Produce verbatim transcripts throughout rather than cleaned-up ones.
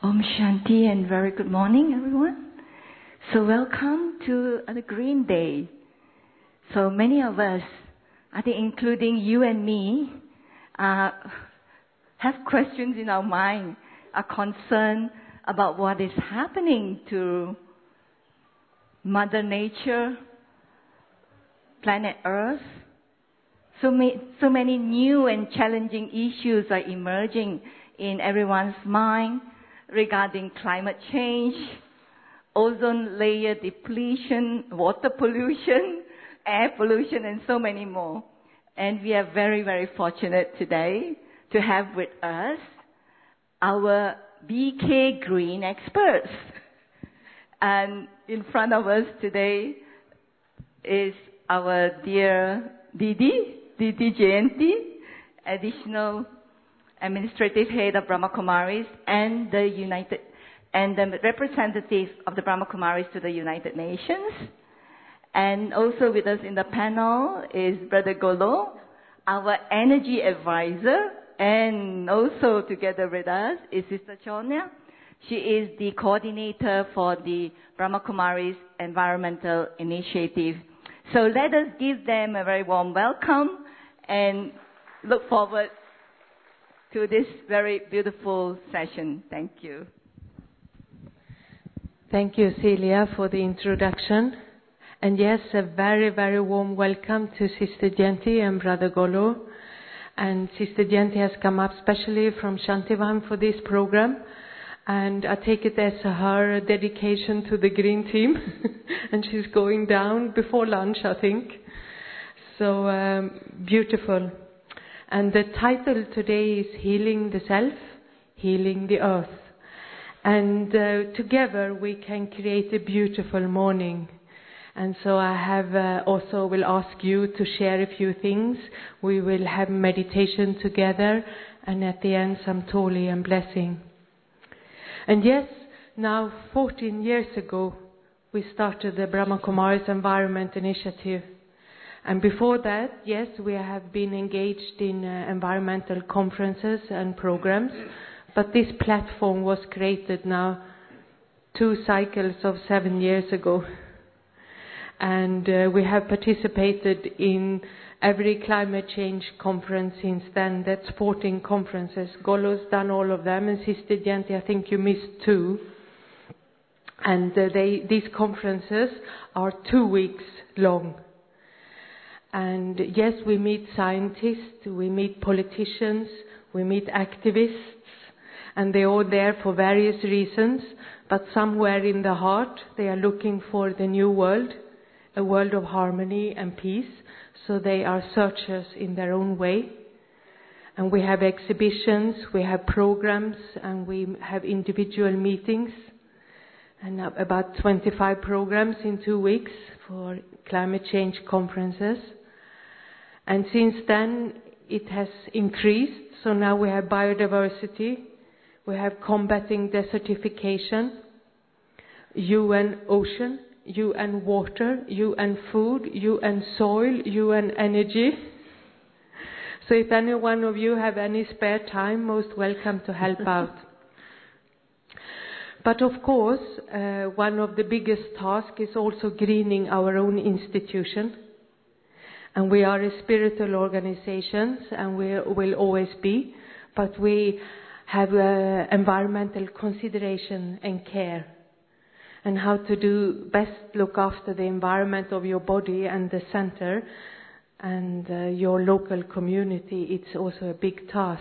Om Shanti and very good morning, everyone. So welcome to the Green Day. So many of us, I think including you and me, uh, have questions in our mind, are concerned about what is happening to Mother Nature, planet Earth. So, ma- so many new and challenging issues are emerging in everyone's mind regarding climate change, ozone layer depletion, water pollution, air pollution, and so many more. And we are very, very fortunate today to have with us our B K Green experts. And in front of us today is our dear Didi, Didi Jayanti, additional administrative head of Brahma Kumaris and the United and the representative of the Brahma Kumaris to the United Nations. And also with us in the panel is Brother Golo, our energy advisor, and also together with us is Sister Chonya. She is the coordinator for the Brahma Kumaris Environmental Initiative. So let us give them a very warm welcome and look forward to this very beautiful session. Thank you. Thank you, Celia, for the introduction. And yes, a very, very warm welcome to Sister Jayanti and Brother Golo. And Sister Jayanti has come up specially from Shantivan for this program. And I take it as her dedication to the Green Team. And she's going down before lunch, I think. So um, beautiful. And the title today is Healing the Self, Healing the Earth. And uh, together we can create a beautiful morning. And so I have uh, also will ask you to share a few things. We will have meditation together, and at the end some Toli and blessing. And yes, now fourteen years ago we started the Brahma Kumaris Environment Initiative. And before that, yes, we have been engaged in uh, environmental conferences and programs, but this platform was created now two cycles of seven years ago. And uh, we have participated in every climate change conference since then. That's fourteen conferences. Golo's done all of them, and Sister Jayanti, I think you missed two. And uh, they, these conferences are two weeks long. And yes, we meet scientists, we meet politicians, we meet activists, and they're all there for various reasons, but somewhere in the heart they are looking for the new world, a world of harmony and peace, so they are searchers in their own way. And we have exhibitions, we have programs, and we have individual meetings, and about twenty-five programs in two weeks for climate change conferences. And since then, it has increased. So now we have biodiversity, we have combating desertification, U N ocean, U N water, U N food, U N soil, U N energy. So if any one of you have any spare time, most welcome to help out. But of course, uh, one of the biggest tasks is also greening our own institution. And we are a spiritual organization, and we will always be, but we have uh, environmental consideration and care. And how to do best look after the environment of your body and the center and uh, your local community. It's also a big task.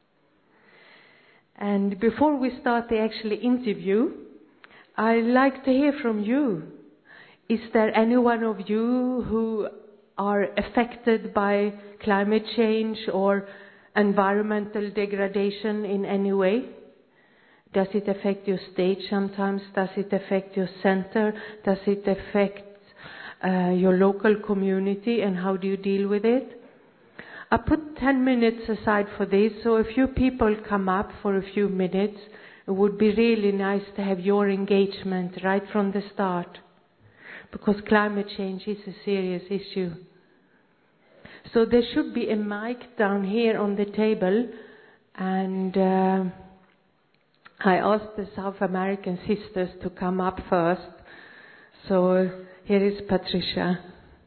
And before we start the actual interview, I'd like to hear from you. Is there any one of you who are affected by climate change or environmental degradation in any way? Does it affect your state sometimes? Does it affect your center? Does it affect uh, your local community, and how do you deal with it? I put ten minutes aside for this, so a few people come up for a few minutes. It would be really nice to have your engagement right from the start, because climate change is a serious issue. So there should be a mic down here on the table, and uh, I asked the South American sisters to come up first. So here is Patricia.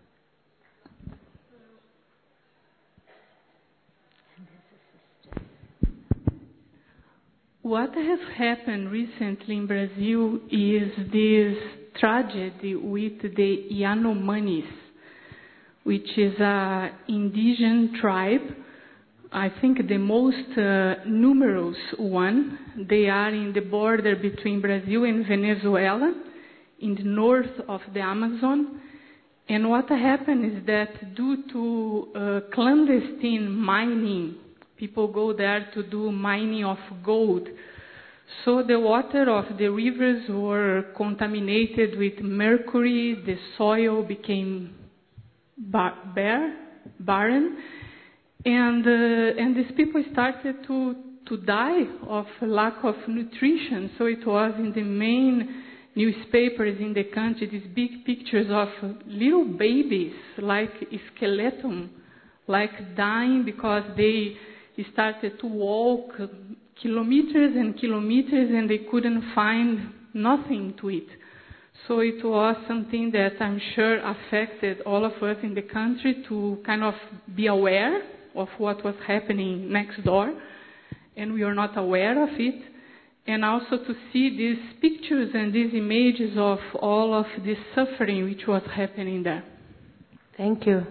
What has happened recently in Brazil is this tragedy with the Yanomamis, which is an indigenous tribe. I think the most uh, numerous one. They are in the border between Brazil and Venezuela, in the north of the Amazon. And what happened is that due to uh, clandestine mining, people go there to do mining of gold. So the water of the rivers were contaminated with mercury. The soil became bar- bare, barren. And, uh, and these people started to, to die of lack of nutrition. So it was in the main newspapers in the country, these big pictures of little babies, like skeleton, like dying because they started to walk kilometers and kilometers and they couldn't find nothing to eat. So it was something that I'm sure affected all of us in the country to kind of be aware of what was happening next door, and we are not aware of it, and also to see these pictures and these images of all of this suffering which was happening there. Thank you.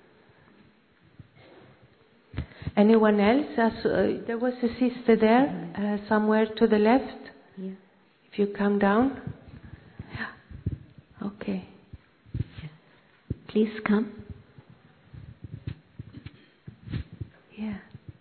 Anyone else? Uh, there was a sister there, uh, somewhere to the left. Yeah. If you come down. Yeah. Okay. Please come. Yeah.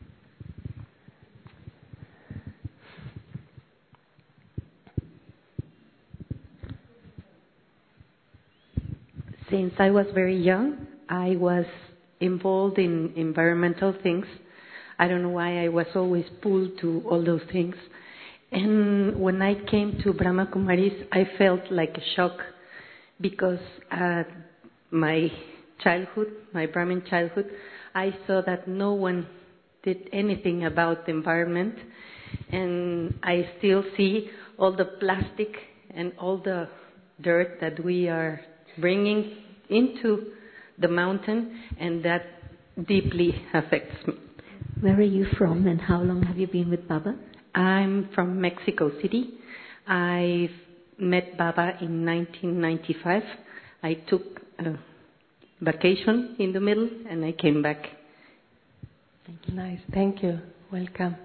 Since I was very young, I was involved in environmental things. I don't know why I was always pulled to all those things. And when I came to Brahma Kumaris, I felt like a shock because uh, my childhood, my Brahmin childhood, I saw that no one did anything about the environment. And I still see all the plastic and all the dirt that we are bringing into the mountain, and that deeply affects me. Where are you from and how long have you been with Baba? I'm from Mexico City. I met Baba in nineteen ninety-five. I took a vacation in the middle and I came back. Thank you. Nice. Thank you. Welcome.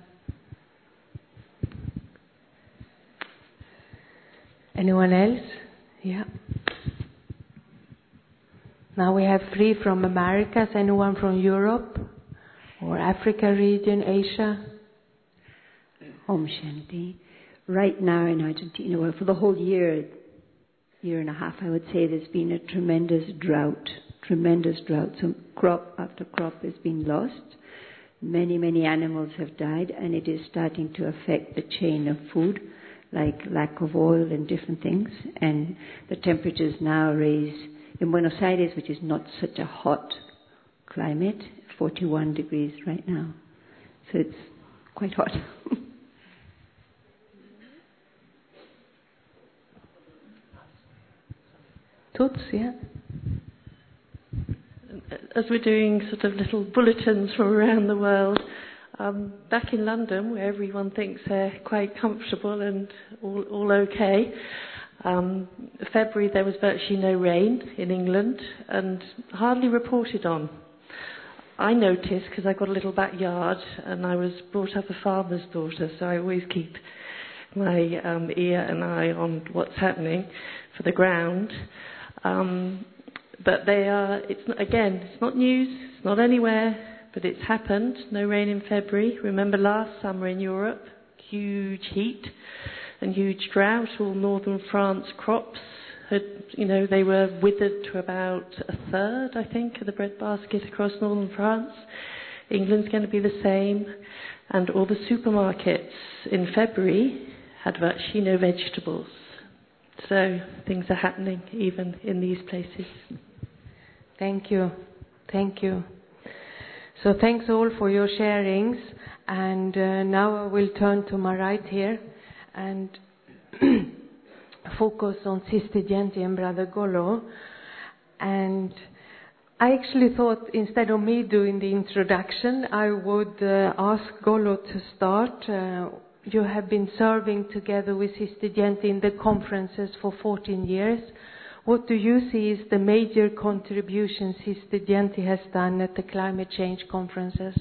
Anyone else? Yeah. Now we have three from Americas. Anyone from Europe or Africa region, Asia? Om Shanti. Right now in Argentina, well, for the whole year, year and a half, I would say there's been a tremendous drought, tremendous drought. So crop after crop has been lost. Many, many animals have died, and it is starting to affect the chain of food, like lack of oil and different things. And the temperatures now raise in Buenos Aires, which is not such a hot climate, forty-one degrees right now. So it's quite hot. Toots, yeah. As we're doing sort of little bulletins from around the world, um, back in London, where everyone thinks they're quite comfortable and all, all okay, um, February there was virtually no rain in England and hardly reported on. I noticed because I got a little backyard and I was brought up a farmer's daughter, so I always keep my um, ear and eye on what's happening for the ground. Um, but they are, it's not, again, it's not news, it's not anywhere, but it's happened. No rain in February. Remember last summer in Europe, huge heat and huge drought. All northern France crops had, you know, they were withered to about a third, I think, of the bread basket across northern France. England's going to be the same. And all the supermarkets in February had virtually no vegetables. So things are happening even in these places. Thank you. Thank you. So thanks all for your sharings. And uh, now I will turn to my right here. and focus on Sister Jenti and Brother Golo. And I actually thought instead of me doing the introduction, I would uh, ask Golo to start. Uh, you have been serving together with Sister Jenti in the conferences for fourteen years. What do you see is the major contribution Sister Jenti has done at the climate change conferences?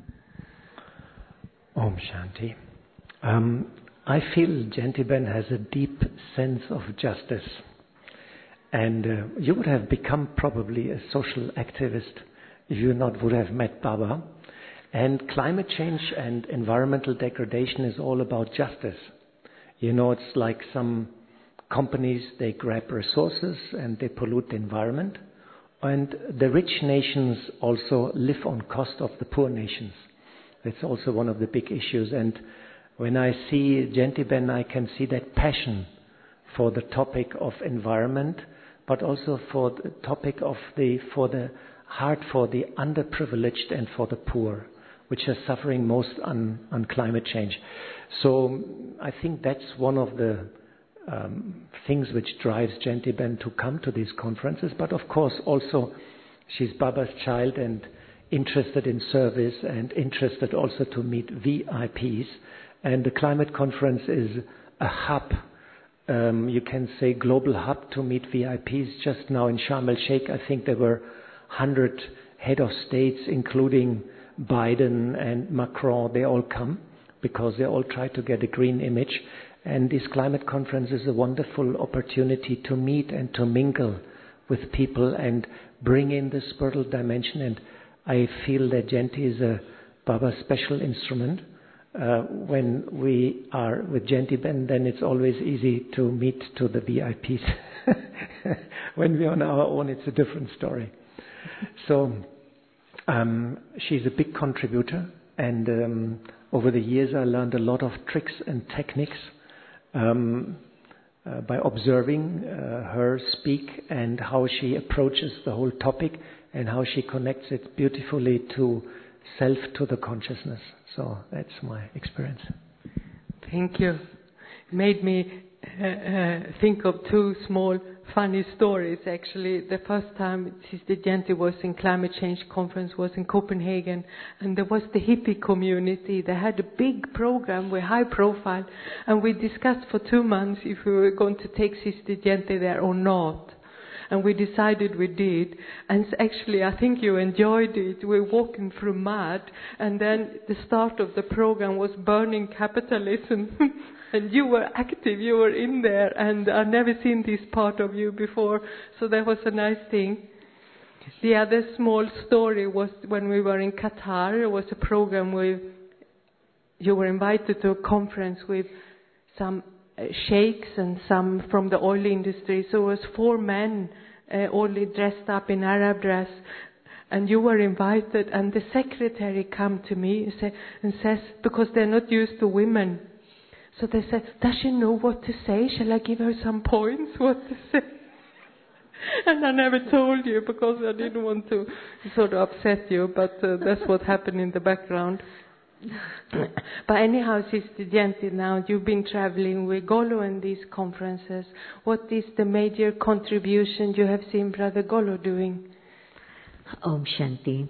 Om Shanti. Um, I feel Jenti Ben has a deep sense of justice. And uh, you would have become probably a social activist if you not would have met Baba. And climate change and environmental degradation is all about justice. You know, it's like some companies, they grab resources and they pollute the environment. And the rich nations also live on cost of the poor nations. That's also one of the big issues. And when I see Jenti Ben, I can see that passion for the topic of environment, but also for the topic of the, for the heart for the underprivileged and for the poor, which are suffering most on, on climate change. So I think that's one of the um, things which drives Jenti Ben to come to these conferences. But of course also she's Baba's child and interested in service and interested also to meet V I Ps. And the climate conference is a hub, um, you can say global hub to meet V I Ps. Just now in Sharm el-Sheikh, I think there were one hundred head of states, including Biden and Macron. They all come because they all try to get a green image. And this climate conference is a wonderful opportunity to meet and to mingle with people and bring in the spiritual dimension. And I feel that Jenti is a Baba's special instrument. Uh, when we are with Jenti Ben, then it's always easy to meet to the V I Ps. When we're on our own, it's a different story. So um, she's a big contributor, and um, over the years I learned a lot of tricks and techniques um, uh, by observing uh, her speak and how she approaches the whole topic and how she connects it beautifully to self, to the consciousness. So that's my experience. Thank you. It made me uh, uh, think of two small funny stories, actually. The first time Sister Jenti was in climate change conference was in Copenhagen, and there was the hippie community. They had a big program with high profile, and we discussed for two months if we were going to take Sister Jenti there or not. And we decided we did. And actually, I think you enjoyed it. We were walking through mud, and then the start of the program was burning capitalism. And you were active, you were in there, and I've never seen this part of you before. So that was a nice thing. The other small story was when we were in Qatar. There was a program where you were invited to a conference with some sheikhs and some from the oil industry. So it was four men, uh, all dressed up in Arab dress, and you were invited. And the secretary come to me and, say, and says, because they're not used to women, so they said, does she know what to say? Shall I give her some points what to say? And I never told you because I didn't want to sort of upset you, but uh, that's what happened in the background. But anyhow, Sister Jenti, now you've been traveling with Golo in these conferences. What is the major contribution you have seen Brother Golo doing? Om Shanti.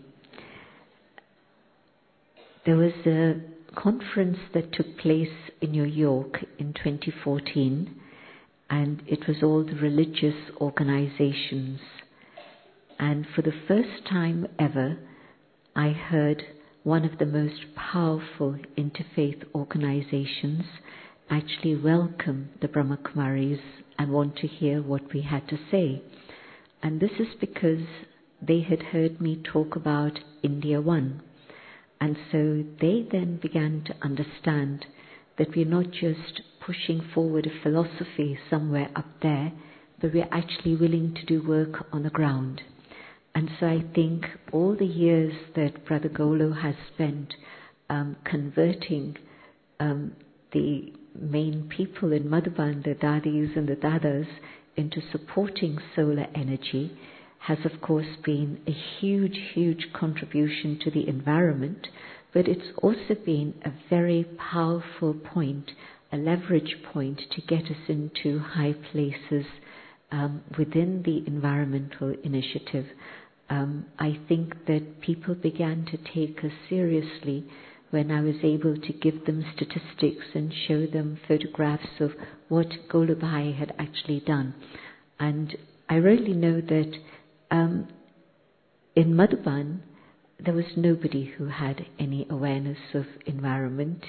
There was a conference that took place in New York in twenty fourteen, and it was all the religious organizations. And for the first time ever, I heard one of the most powerful interfaith organizations actually welcome the Brahma Kumaris and want to hear what we had to say. And this is because they had heard me talk about India One. And so they then began to understand that we're not just pushing forward a philosophy somewhere up there, but we're actually willing to do work on the ground. And so I think all the years that Brother Golo has spent um, converting um, the main people in Madhuban, the dadis and the dadas, into supporting solar energy has of course been a huge, huge contribution to the environment, but it's also been a very powerful point a leverage point to get us into high places um, within the environmental initiative. Um, I think that people began to take us seriously when I was able to give them statistics and show them photographs of what Golubhai had actually done. And I really know that um, in Madhuban, there was nobody who had any awareness of environment.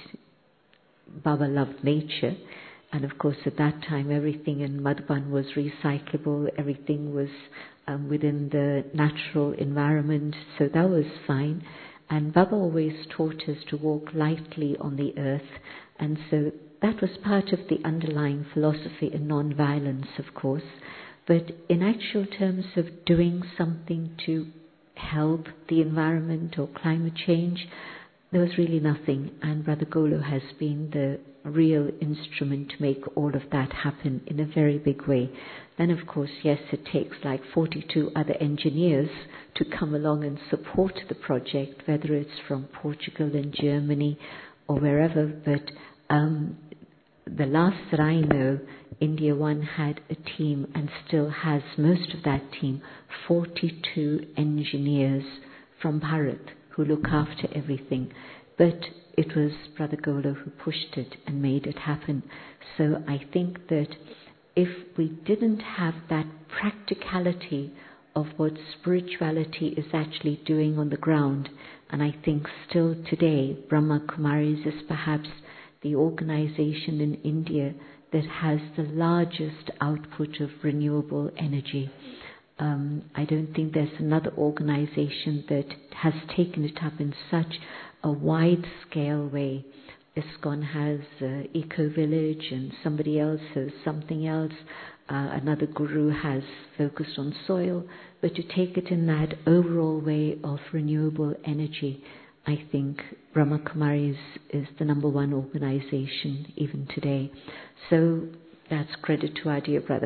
Baba loved nature, and of course at that time everything in Madhuban was recyclable, everything was um, within the natural environment, so that was fine. And Baba always taught us to walk lightly on the earth, and so that was part of the underlying philosophy in non-violence, of course. But in actual terms of doing something to help the environment or climate change, there was really nothing, and Brother Golo has been the real instrument to make all of that happen in a very big way. Then of course, yes, it takes like forty-two other engineers to come along and support the project, whether it's from Portugal and Germany or wherever, but um, the last that I know, India One had a team and still has most of that team, forty-two engineers from Bharat who look after everything. But it was Brother Golo who pushed it and made it happen. So I think that if we didn't have that practicality of what spirituality is actually doing on the ground, and I think still today Brahma Kumaris is perhaps the organization in India that has the largest output of renewable energy. Um, I don't think there's another organization that has taken it up in such a wide-scale way. ISKCON has uh, Eco Village, and somebody else has something else. Uh, another guru has focused on soil. But to take it in that overall way of renewable energy, I think Brahma Kumaris is the number one organization even today. So that's credit to our dear brother.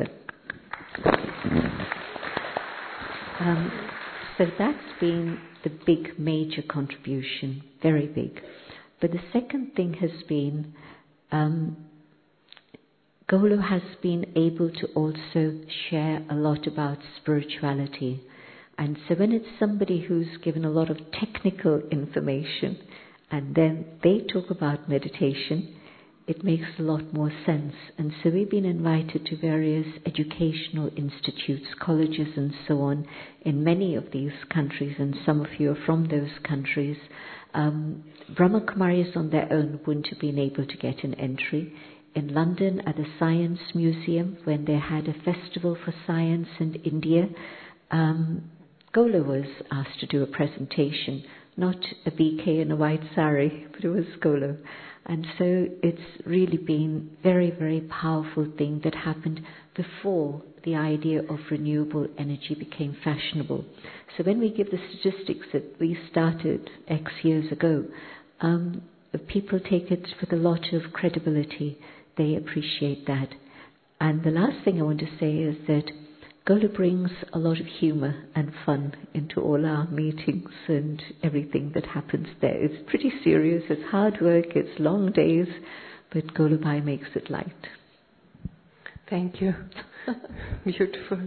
Um, so that's been the big major contribution, very big. But the second thing has been, um, Golo has been able to also share a lot about spirituality. And so when it's somebody who's given a lot of technical information and then they talk about meditation, it makes a lot more sense. And so we've been invited to various educational institutes, colleges and so on in many of these countries, and some of you are from those countries. Um, Brahma Kumaris on their own wouldn't have been able to get an entry. In London at the Science Museum, when they had a festival for science in India, um, Golo was asked to do a presentation, not a B K in a white sari, but it was Golo. And so it's really been a very, very powerful thing that happened before the idea of renewable energy became fashionable. So when we give the statistics that we started X years ago, um, people take it with a lot of credibility. They appreciate that. And the last thing I want to say is that Golo brings a lot of humour and fun into all our meetings and everything that happens there. It's pretty serious, it's hard work, it's long days, but Golubhai makes it light. Thank you. Beautiful.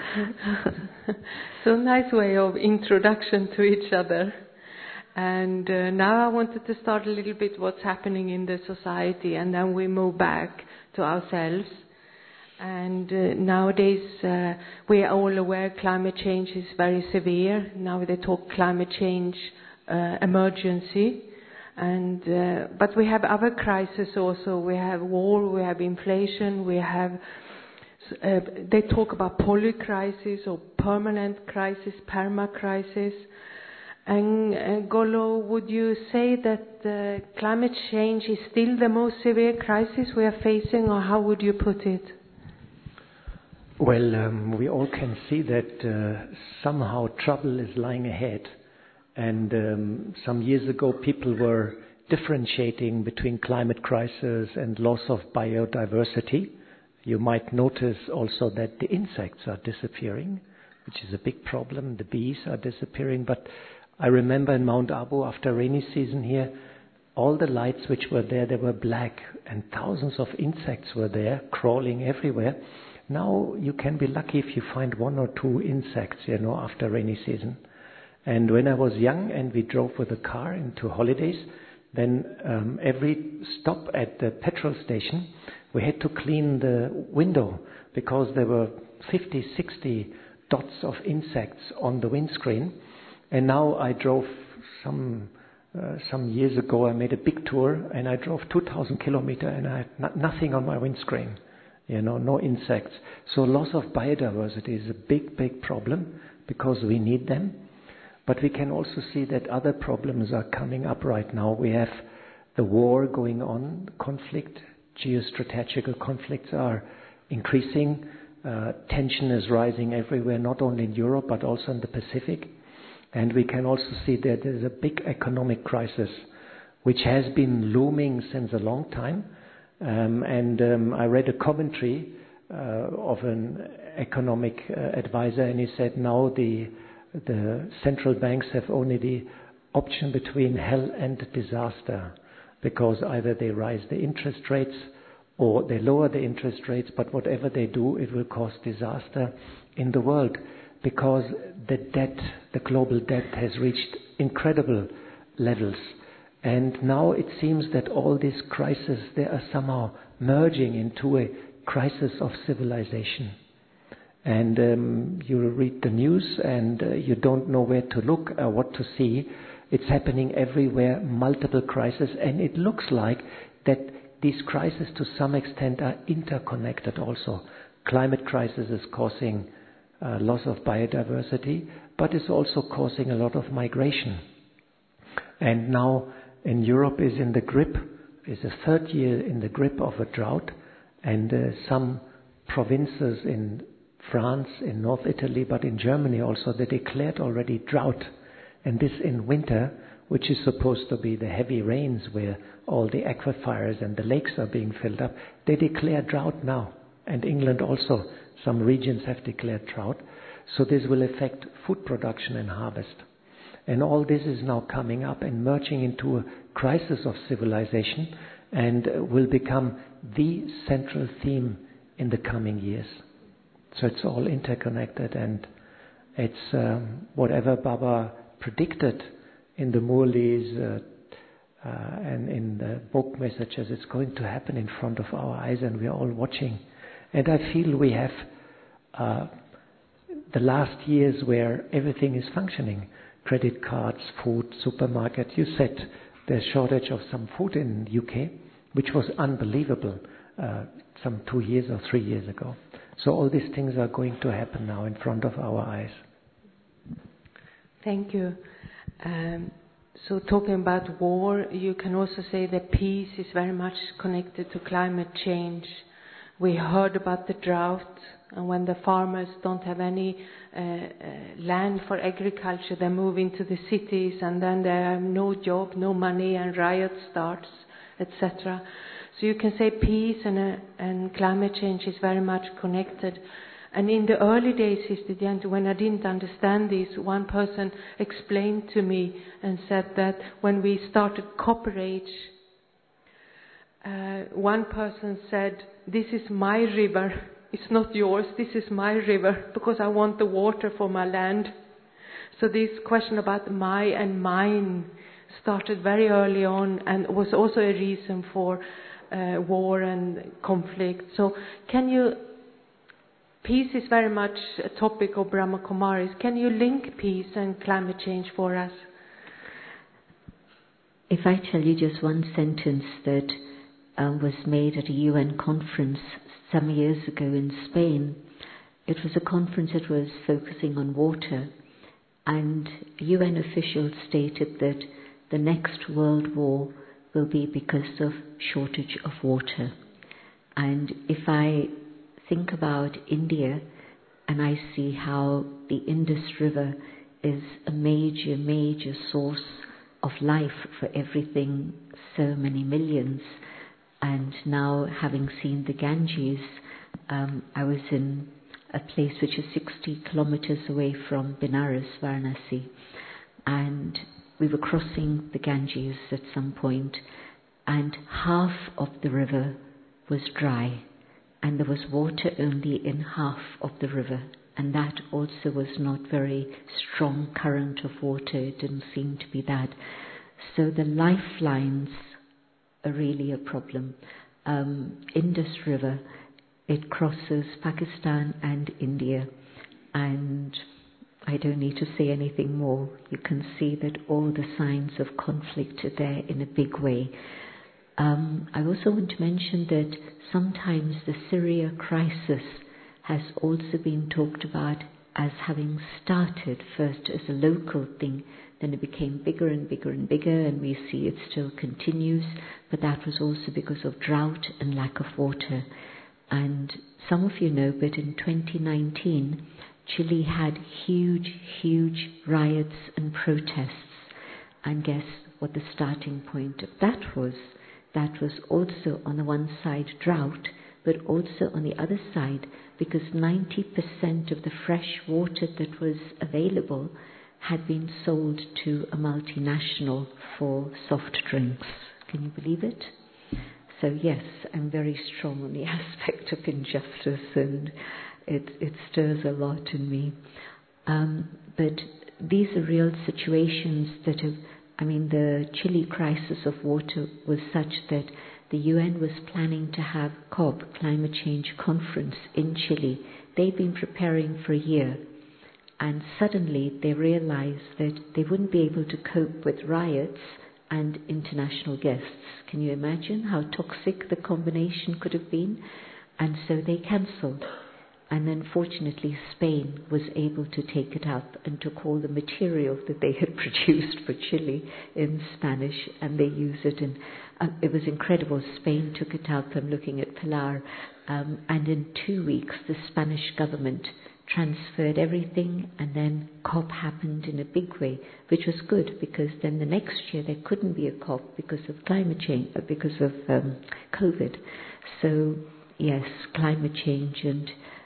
So nice way of introduction to each other. And uh, now I wanted to start a little bit what's happening in the society, and then we move back to ourselves. And uh, nowadays uh, we are all aware climate change is very severe. Now they talk climate change uh, emergency. And uh, but we have other crises also. We have war, we have inflation, we have uh, they talk about polycrisis or permanent crisis, perma crisis. And uh, Golo, would you say that uh, climate change is still the most severe crisis we are facing, or how would you put it? Well, um, we all can see that uh, somehow trouble is lying ahead. And um, some years ago, people were differentiating between climate crisis and loss of biodiversity. You might notice also that the insects are disappearing, which is a big problem. The bees are disappearing. But I remember in Mount Abu, after rainy season here, all the lights which were there, they were black, and thousands of insects were there, crawling everywhere. Now you can be lucky if you find one or two insects, you know, after rainy season. And when I was young and we drove with a car into holidays, then um, every stop at the petrol station, we had to clean the window because there were fifty, sixty dots of insects on the windscreen. And now I drove some uh, some years ago, I made a big tour and I drove two thousand kilometers and I had no- nothing on my windscreen, you know, no insects. So loss of biodiversity is a big, big problem because we need them. But we can also see that other problems are coming up right now. We have the war going on, conflict, geostrategical conflicts are increasing. Uh, tension is rising everywhere, not only in Europe but also in the Pacific. And we can also see that there's a big economic crisis which has been looming since a long time. Um, and um, I read a commentary uh, of an economic uh, advisor, and he said now the the central banks have only the option between hell and disaster, because either they rise the interest rates or they lower the interest rates, but whatever they do, it will cause disaster in the world, because the debt, the global debt has reached incredible levels. And now it seems that all these crises, they are somehow merging into a crisis of civilization. And um, you read the news and uh, you don't know where to look or what to see. It's happening everywhere, multiple crises, and it looks like that these crises to some extent are interconnected also. Climate crisis is causing uh, loss of biodiversity, but it's also causing a lot of migration. And now in Europe is in the grip, is the third year in the grip of a drought, and uh, some provinces in France, in North Italy, but in Germany also, they declared already drought. And this in winter, which is supposed to be the heavy rains where all the aquifers and the lakes are being filled up, they declare drought now. And England also, some regions have declared drought. So this will affect food production and harvest. And all this is now coming up and merging into a crisis of civilization, and will become the central theme in the coming years. So it's all interconnected, and it's um, whatever Baba predicted in the Murlis uh, uh, and in the book messages, it's going to happen in front of our eyes, and we're all watching. And I feel we have uh, the last years where everything is functioning. Credit cards, food, supermarket. You said there's shortage of some food in the U K, which was unbelievable uh, some two years or three years ago. So all these things are going to happen now in front of our eyes. Thank you. Um, so talking about war, you can also say that peace is very much connected to climate change. We heard about the drought, and when the farmers don't have any uh, uh, land for agriculture, they move into the cities, and then they have no job, no money, and riot starts, et cetera. So you can say peace and, uh, and climate change is very much connected. And in the early days, Sister Jente, when I didn't understand this, one person explained to me and said that when we started Copperage, uh, one person said, "This is my river, it's not yours, this is my river, because I want the water for my land." So this question about my and mine started very early on, and was also a reason for Uh, war and conflict. So can you, peace is very much a topic of Brahma Kumaris. Can you link peace and climate change for us? If I tell you just one sentence that uh, was made at a U N conference some years ago in Spain. It was a conference that was focusing on water, and U N officials stated that the next world war will be because of shortage of water. And if I think about India and I see how the Indus River is a major, major source of life for everything, so many millions, and now having seen the Ganges, um, I was in a place which is sixty kilometers away from Benares, Varanasi, and we were crossing the Ganges at some point, and half of the river was dry, and there was water only in half of the river, and that also was not very strong current of water. It didn't seem to be that. So the lifelines are really a problem. Um, Indus River, it crosses Pakistan and India, and I don't need to say anything more. You can see that all the signs of conflict are there in a big way. Um, I also want to mention that sometimes the Syria crisis has also been talked about as having started first as a local thing, then it became bigger and bigger and bigger, and we see it still continues, but that was also because of drought and lack of water. And some of you know, but in twenty nineteen, Chile had huge, huge riots and protests. And guess what the starting point of that was? That was also on the one side drought, but also on the other side, because ninety percent of the fresh water that was available had been sold to a multinational for soft drinks. Can you believe it? So yes, I'm very strong on the aspect of injustice, and it, it stirs a lot in me. Um, but these are real situations that have, I mean, the Chile crisis of water was such that the U N was planning to have COP, Climate Change Conference, in Chile. They've been preparing for a year, and suddenly they realized that they wouldn't be able to cope with riots and international guests. Can you imagine how toxic the combination could have been? And so they cancelled. And then fortunately Spain was able to take it up and took all the material that they had produced for Chile in Spanish, and they use it. And uh, it was incredible. Spain took it up. I'm looking at Pilar. Um, and in two weeks the Spanish government transferred everything, and then COP happened in a big way, which was good, because then the next year there couldn't be a COP because of climate change, uh, because of um, COVID. So yes, climate change and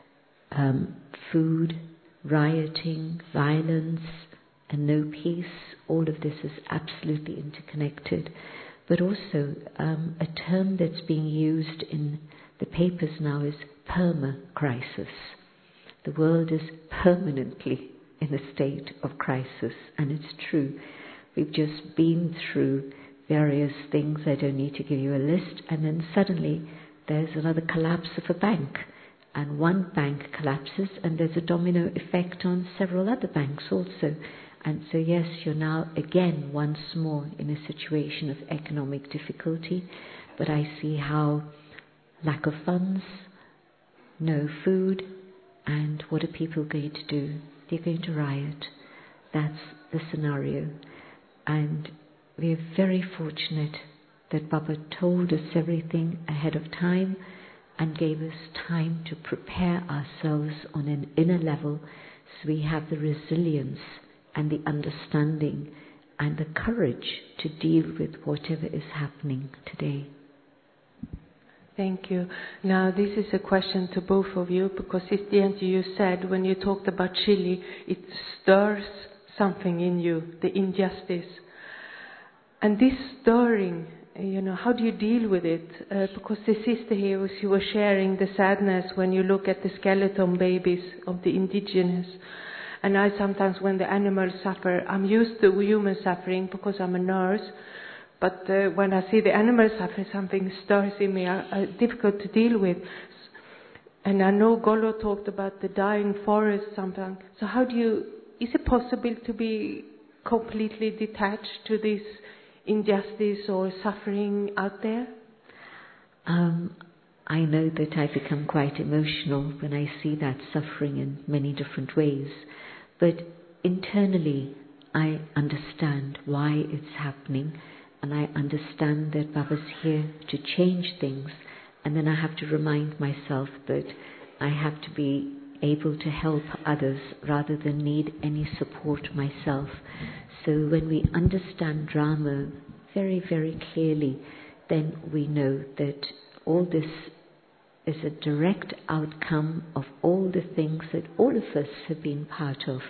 um, food, rioting, violence, and no peace, all of this is absolutely interconnected. But also um, a term that's being used in the papers now is perma-crisis. The world is permanently in a state of crisis, and it's true. We've just been through various things. I don't need to give you a list. And then suddenly there's another collapse of a bank, and one bank collapses, and there's a domino effect on several other banks also. And so yes, you're now again once more in a situation of economic difficulty, but I see how lack of funds, no food, and what are people going to do? They're going to riot. That's the scenario. And we're very fortunate that Baba told us everything ahead of time and gave us time to prepare ourselves on an inner level, so we have the resilience and the understanding and the courage to deal with whatever is happening today. Thank you. Now, this is a question to both of you, because Sister Jente, you said when you talked about Chile, it stirs something in you, the injustice. And this stirring, you know, how do you deal with it? Uh, because the sister here, she was sharing the sadness when you look at the skeleton babies of the indigenous. And I sometimes, when the animals suffer, I'm used to human suffering because I'm a nurse. But uh, when I see the animals suffer, something stirs in me, uh, uh, difficult to deal with. And I know Golo talked about the dying forest sometimes. So how do you, is it possible to be completely detached to this injustice or suffering out there? Um, I know that I become quite emotional when I see that suffering in many different ways. But internally, I understand why it's happening. And I understand that Baba's here to change things. And then I have to remind myself that I have to be able to help others rather than need any support myself. So when we understand drama very, very clearly, then we know that all this is a direct outcome of all the things that all of us have been part of.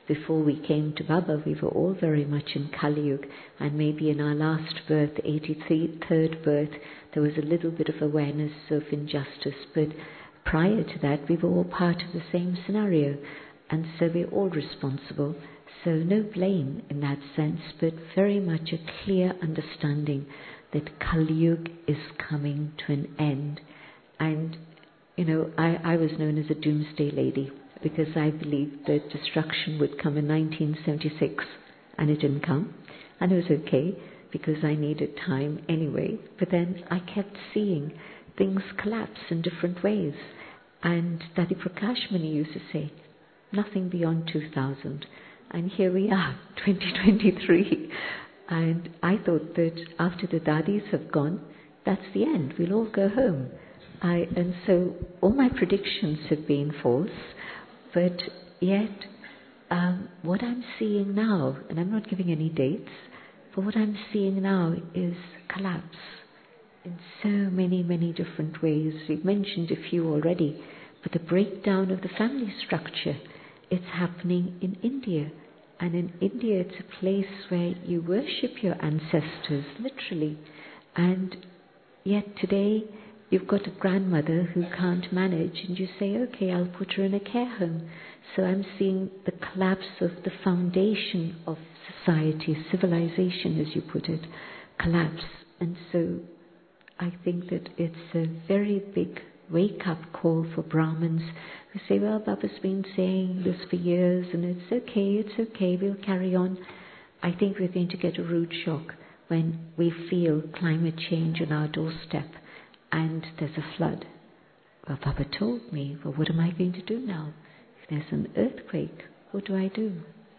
before we came to Baba, we were all very much in Kali Yuga, and maybe in our last birth, eighty-third birth, there was a little bit of awareness of injustice, but prior to that, we were all part of the same scenario, and so we're all responsible. So no blame in that sense, but very much a clear understanding that Kali Yuga is coming to an end. And, you know, I, I was known as a doomsday lady because I believed that destruction would come in nineteen seventy-six, and it didn't come. And it was okay because I needed time anyway. But then I kept seeing things collapse in different ways. And Dadi Prakash Muni used to say, nothing beyond two thousand. And here we are, twenty twenty-three. And I thought that after the Dadis have gone, that's the end. We'll all go home. I, and so all my predictions have been false. But yet, um, what I'm seeing now, and I'm not giving any dates, but what I'm seeing now is collapse in so many, many different ways. We've mentioned a few already, but the breakdown of the family structure, it's happening in India. And in India, it's a place where you worship your ancestors, literally. And yet today, you've got a grandmother who can't manage, and you say, okay, I'll put her in a care home. So I'm seeing the collapse of the foundation of society, civilization, as you put it, collapse. And so I think that it's a very big wake-up call for Brahmins who say, well, Baba's been saying this for years and it's okay, it's okay, we'll carry on. I think we're going to get a rude shock when we feel climate change on our doorstep and there's a flood. Well, Baba told me, well, what am I going to do now? If there's an earthquake, what do I do?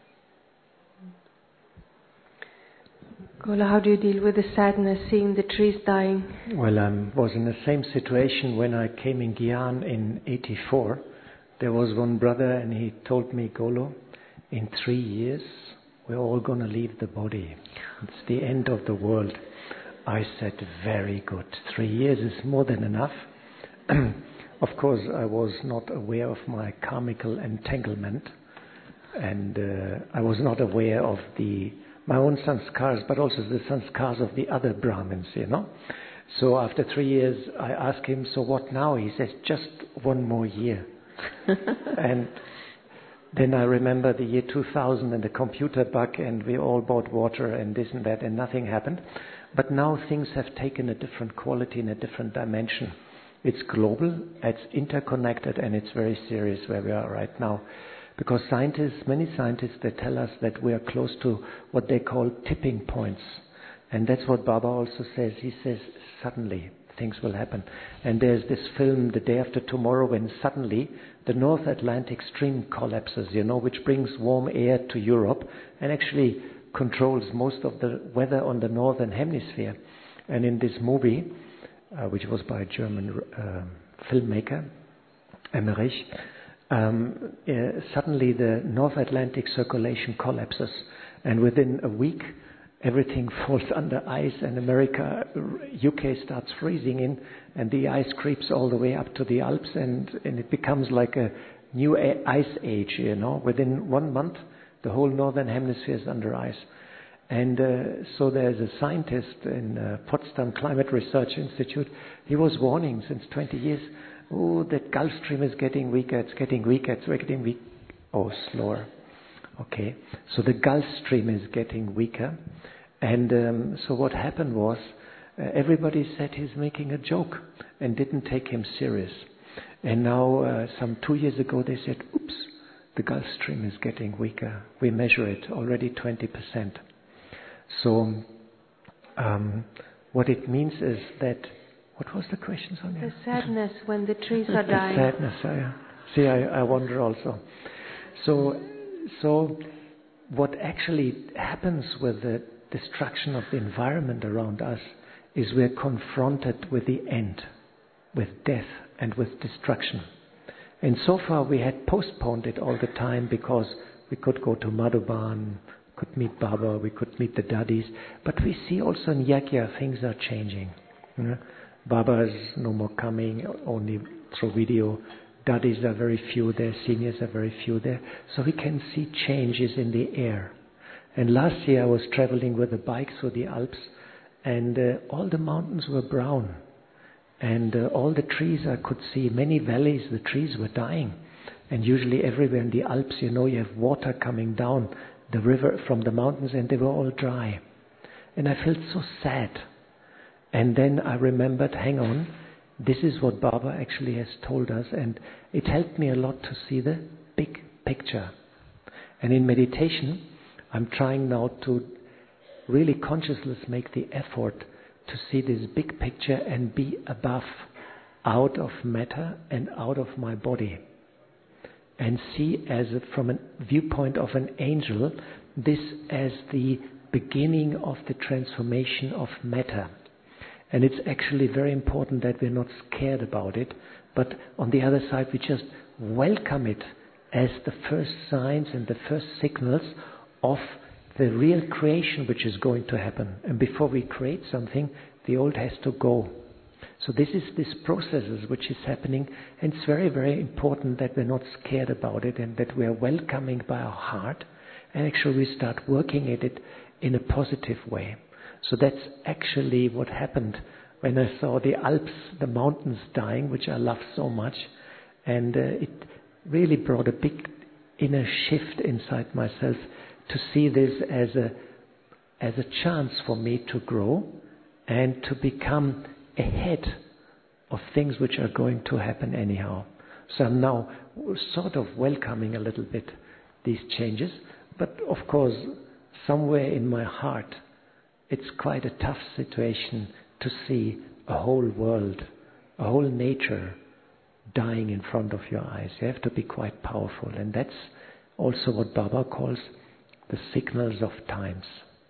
Gola, how do you deal with the sadness, seeing the trees dying? Well, I was in the same situation when I came in Gyan in eighty-four. There was one brother and he told me, Golo, in three years we're all going to leave the body. It's the end of the world. I said, very good. Three years is more than enough. Of course, I was not aware of my karmical entanglement, and uh, I was not aware of the my own sanskars, but also the sanskars of the other Brahmins, you know. So after three years, I asked him, so what now? He says, just one more year. And then I remember the year two thousand and the computer bug, and we all bought water and this and that, and nothing happened. But now things have taken a different quality and a different dimension. It's global, it's interconnected, and it's very serious where we are right now. Because scientists, many scientists, they tell us that we are close to what they call tipping points. And that's what Baba also says. He says, suddenly things will happen. And there's this film, The Day After Tomorrow, when suddenly the North Atlantic stream collapses, you know, which brings warm air to Europe and actually controls most of the weather on the northern hemisphere. And in this movie, uh, which was by a German uh, filmmaker, Emmerich, um, uh, suddenly the North Atlantic circulation collapses, and within a week everything falls under ice, and America, U K starts freezing in, and the ice creeps all the way up to the Alps, and, and it becomes like a new a- ice age, you know. Within one month, the whole northern hemisphere is under ice. And uh, so there's a scientist in uh, Potsdam Climate Research Institute. He was warning since twenty years, oh, that Gulf Stream is getting weaker, it's getting weaker, it's getting weak. Oh, slower. Okay, so the Gulf Stream is getting weaker. And um, so what happened was, uh, everybody said he's making a joke and didn't take him serious. And now, uh, some two years ago, they said, oops, the Gulf Stream is getting weaker. We measure it already twenty percent. So um, what it means is that, what was the question, Sonia? The sadness when the trees are dying. Sadness, I, see, I, I wonder also. So, so what actually happens with the destruction of the environment around us is we're confronted with the end, with death and with destruction. And so far we had postponed it all the time because we could go to Madhuban, could meet Baba, we could meet the Dadis, but we see also in Yagya things are changing. You know? Baba is no more coming, only through video. daddies are very few there, seniors are very few there. So we can see changes in the air. And last year I was traveling with a bike through the Alps, and uh, all the mountains were brown. And uh, all the trees I could see, many valleys, the trees were dying. And usually everywhere in the Alps, you know, you have water coming down the river from the mountains, and they were all dry. And I felt so sad. And then I remembered, hang on, this is what Baba actually has told us, and it helped me a lot to see the big picture. And in meditation, I'm trying now to really consciously make the effort to see this big picture and be above, out of matter and out of my body. And see as a, from a viewpoint of an angel, this as the beginning of the transformation of matter. And it's actually very important that we're not scared about it, but on the other side we just welcome it as the first signs and the first signals of the real creation which is going to happen. And before we create something, the old has to go. So this is this processes which is happening, and it's very, very important that we're not scared about it and that we are welcoming by our heart, and actually we start working at it in a positive way. So that's actually what happened when I saw the Alps, the mountains dying, which I love so much, and uh, it really brought a big inner shift inside myself to see this as a as a chance for me to grow and to become ahead of things which are going to happen anyhow. So I'm now sort of welcoming a little bit these changes, but of course somewhere in my heart it's quite a tough situation to see a whole world, a whole nature dying in front of your eyes. You have to be quite powerful, and that's also what Baba calls the signals of times.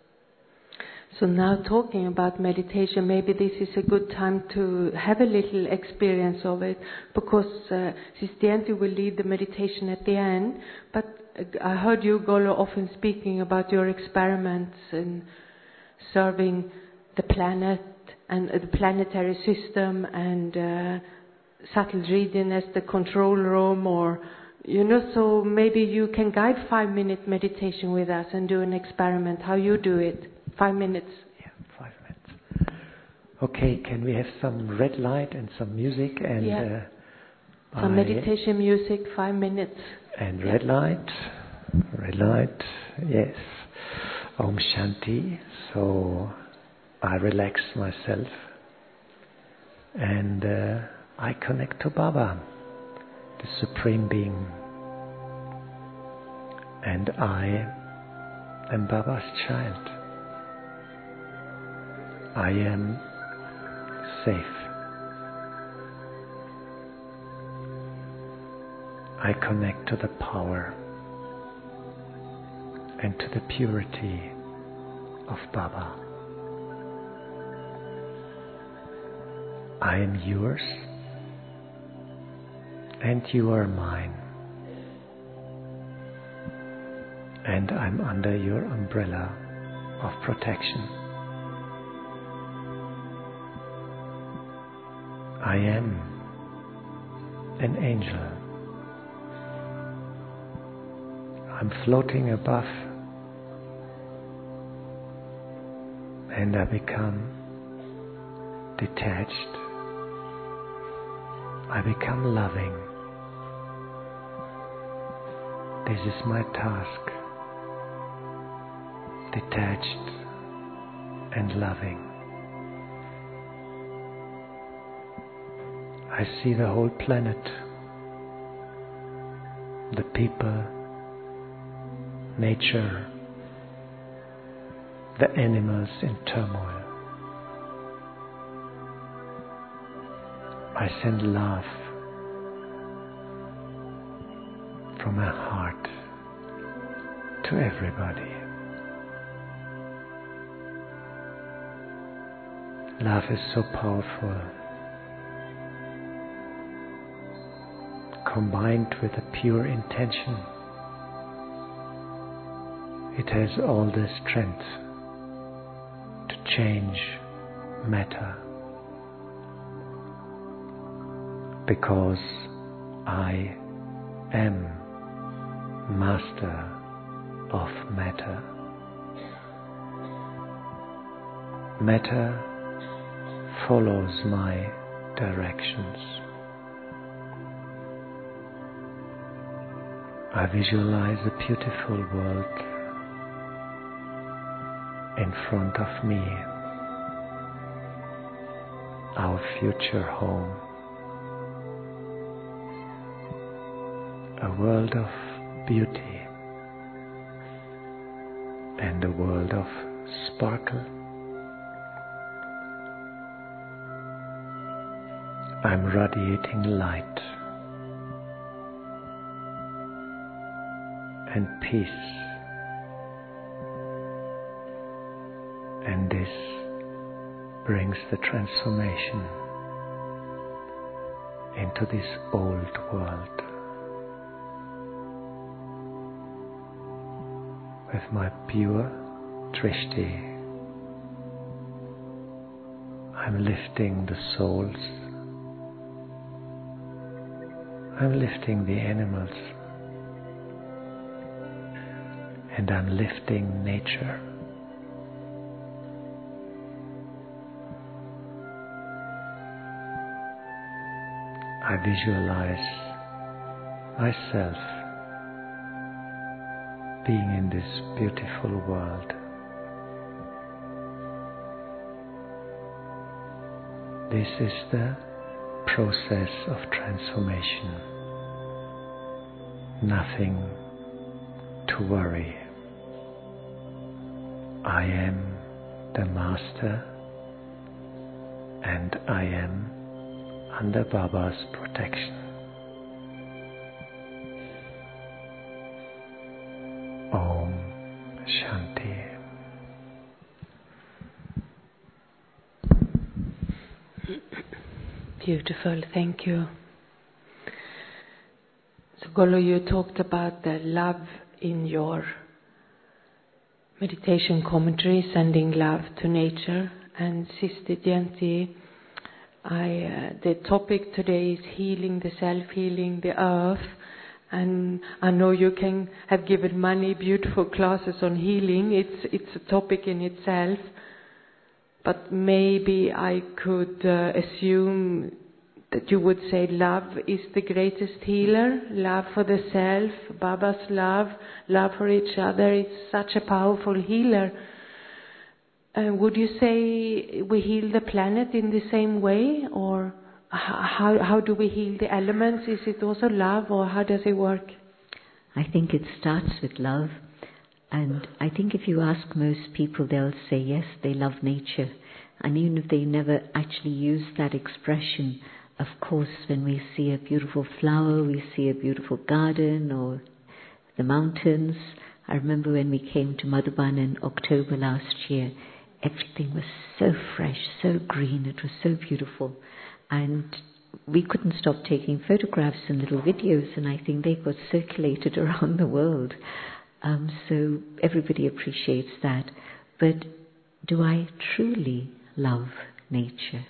So now talking about meditation, maybe this is a good time to have a little experience of it, because uh, Sister Yanti will lead the meditation at the end. But uh, I heard you, Golo, often speaking about your experiments in serving the planet and uh, the planetary system, and uh, subtle reading as the control room, or you know, so maybe you can guide five minute meditation with us and do an experiment how you do it. Five minutes. Yeah, five minutes. Okay, can we have some red light and some music and yeah. uh, some I, meditation music, five minutes. And yeah. red light, red light, yes. Om Shanti. So I relax myself and uh, I connect to Baba, the Supreme Being, and I am Baba's child. I am safe. I connect to the power and to the purity of Baba. I am yours and you are mine, and I'm under your umbrella of protection. I am an angel. I'm floating above, and I become detached. I become loving. This is my task. Detached and loving. I see the whole planet, the people, nature, the animals in turmoil. I send love from my heart to everybody. Love is so powerful, combined with a pure intention. It has all the strength to change matter, because I am master of matter. Matter follows my directions. I visualize a beautiful world in front of me, our future home, a world of beauty and a world of sparkle. I'm radiating light and peace, and this brings the transformation into this old world. With my pure drishti, I'm lifting the souls, I'm lifting the animals, and I'm lifting nature. I visualize myself being in this beautiful world. This is the process of transformation. Nothing to worry. I am the master, and I am under Baba's protection. Om Shanti. Beautiful, thank you. So Golo, you talked about the love in your meditation commentary, sending love to nature. And Sister Jayanti, I, uh, the topic today is healing the self, healing the earth. And I know you can have given many beautiful classes on healing. It's it's a topic in itself. But maybe I could uh, assume that you would say love is the greatest healer. Love for the self, Baba's love, love for each other. It's such a powerful healer. Uh, would you say we heal the planet in the same way, or how how do we heal the elements? Is it also love, or how does it work? I think it starts with love, and I think if you ask most people, they'll say yes, they love nature, and even if they never actually use that expression, of course, when we see a beautiful flower, we see a beautiful garden or the mountains. I remember when we came to Madhuban in October last year. Everything was so fresh, so green, it was so beautiful. And we couldn't stop taking photographs and little videos, and I think they got circulated around the world. Um, so everybody appreciates that. But do I truly love nature?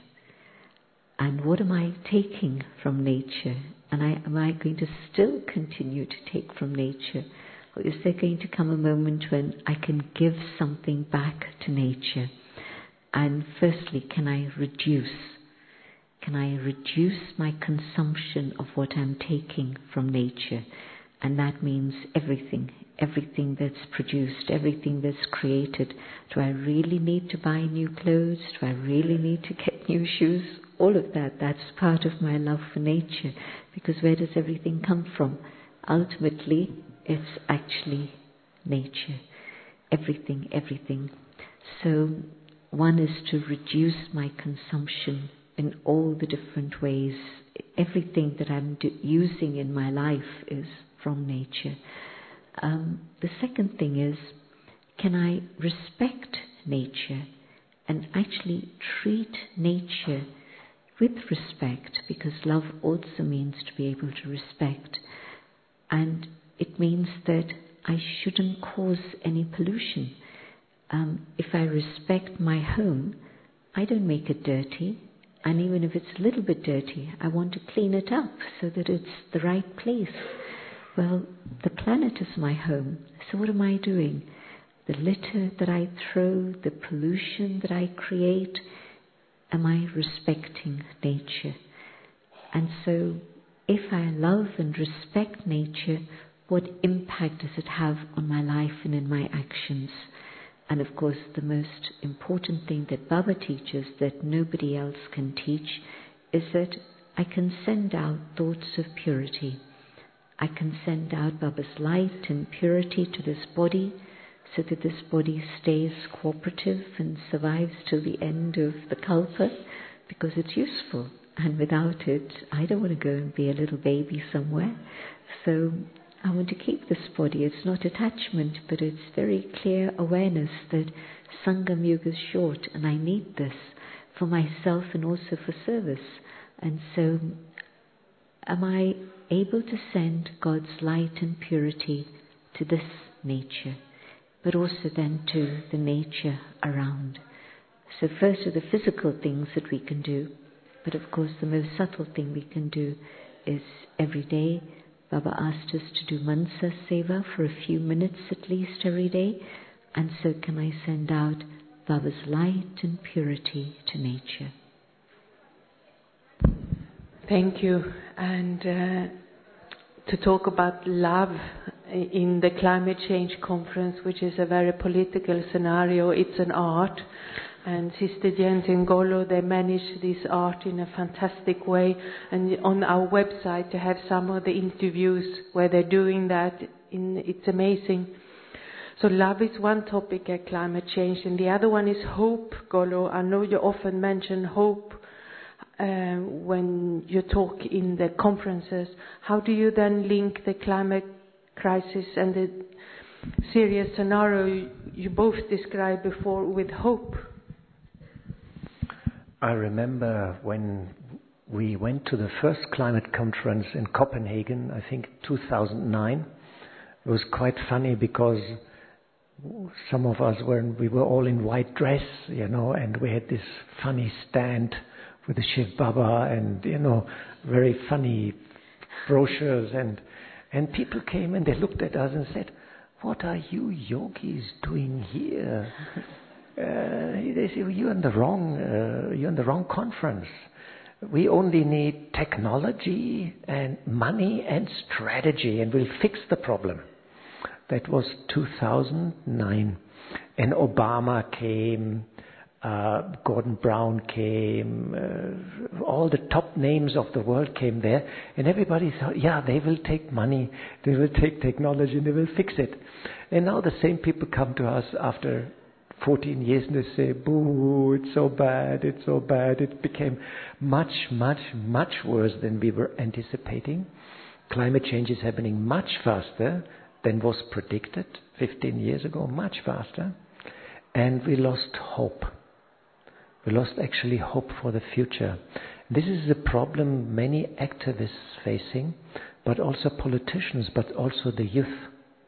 And what am I taking from nature? And I, am I going to still continue to take from nature? Or is there going to come a moment when I can give something back to nature? And firstly, can I reduce? Can I reduce my consumption of what I'm taking from nature? And that means everything, everything that's produced, everything that's created. Do I really need to buy new clothes? Do I really need to get new shoes? All of that, that's part of my love for nature. Because where does everything come from? Ultimately, it's actually nature. Everything, everything. So one is to reduce my consumption in all the different ways. Everything that I'm do- using in my life is from nature. Um, the second thing is, can I respect nature and actually treat nature with respect? Because love also means to be able to respect. And it means that I shouldn't cause any pollution. Um, if I respect my home, I don't make it dirty, And even if it's a little bit dirty, I want to clean it up so that it's the right place. Well, the planet is my home. So what am I doing? The litter that I throw, the pollution that I create, am I respecting nature? And so if I love and respect nature, what impact does it have on my life and in my actions? And of course, the most important thing that Baba teaches that nobody else can teach is that I can send out thoughts of purity. I can send out Baba's light and purity to this body so that this body stays cooperative and survives till the end of the kalpa, because it's useful. And without it, I don't want to go and be a little baby somewhere. So I want to keep this body. It's not attachment, but it's very clear awareness that Sangam Yuga is short and I need this for myself and also for service. And so am I able to send God's light and purity to this nature, but also then to the nature around. So first are the physical things that we can do, but of course the most subtle thing we can do is every day. Baba asked us to do Mansa Seva for a few minutes at least every day, and so can I send out Baba's light and purity to nature. Thank you. And uh, to talk about love in the climate change conference, which is a very political scenario, it's an art. And Sister Jenti and Golo, they manage this art in a fantastic way. And on our website, you have some of the interviews where they're doing that. In, it's amazing. So love is one topic at climate change, and the other one is hope, Golo. I know you often mention hope uh, when you talk in the conferences. How do you then link the climate crisis and the serious scenario you both described before with hope? I remember when we went to the first climate conference in Copenhagen, I think two thousand nine. It was quite funny because some of us were, we were all in white dress, you know, and we had this funny stand with the Shiv Baba and, you know, very funny brochures, and and people came and they looked at us and said, "What are you yogis doing here? Uh, they say, you're in the wrong, uh, you're in the wrong conference. We only need technology and money and strategy, and we'll fix the problem." That was two thousand nine, and Obama came, uh, Gordon Brown came, uh, all the top names of the world came there, and everybody thought, yeah, they will take money, they will take technology, and they will fix it. And now the same people come to us after fourteen years and they say, boo, it's so bad, it's so bad. It became much, much, much worse than we were anticipating. Climate change is happening much faster than was predicted fifteen years ago, much faster. And we lost hope. We lost actually hope for the future. This is a problem many activists facing, but also politicians, but also the youth.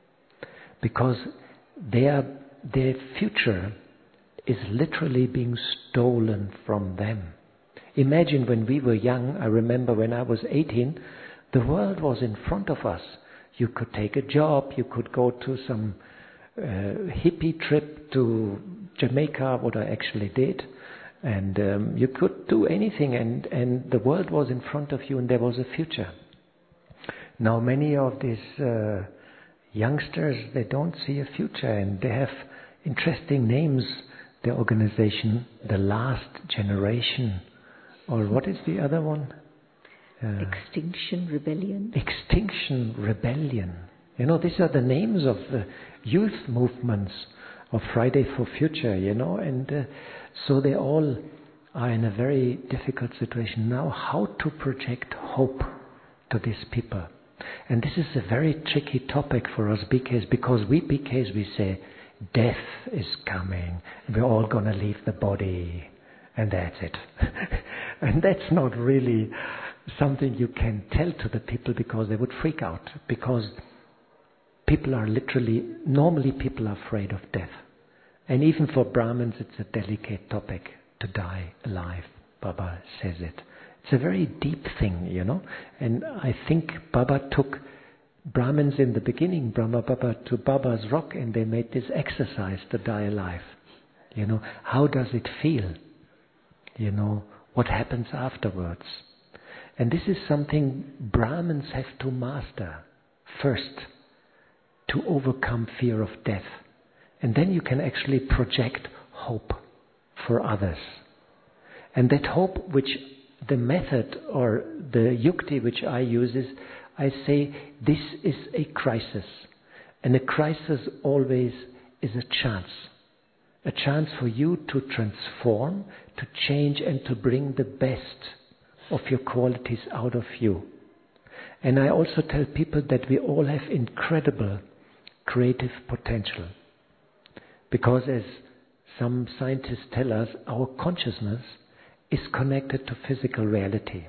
Because their, their future is literally being stolen from them. Imagine when we were young, I remember when I was eighteen, the world was in front of us. You could take a job, you could go to some uh, hippie trip to Jamaica, what I actually did, and um, you could do anything, and, and the world was in front of you and there was a future. Now many of these uh, youngsters, they don't see a future, and they have interesting names, the organization, The Last Generation, or what is the other one? Uh, Extinction Rebellion. Extinction Rebellion. You know, these are the names of the youth movements of Friday for Future, you know, and uh, so they all are in a very difficult situation now, how to project hope to these people. And this is a very tricky topic for us B Ks, because we B Ks, we say, death is coming, we're all going to leave the body, and that's it. And that's not really something you can tell to the people, because they would freak out, because people are literally, normally people are afraid of death. And even for Brahmins it's a delicate topic to die alive. Baba says it. It's a very deep thing, you know. And I think Baba took Brahmins in the beginning, Brahma Baba, to Baba's rock, and they made this exercise to die alive. You know, how does it feel? You know, what happens afterwards? And this is something Brahmins have to master first, to overcome fear of death. And then you can actually project hope for others. And that hope, which the method or the yukti which I use is, I say, this is a crisis. And a crisis always is a chance. A chance for you to transform, to change, and to bring the best of your qualities out of you. And I also tell people that we all have incredible creative potential. Because as some scientists tell us, our consciousness is connected to physical reality.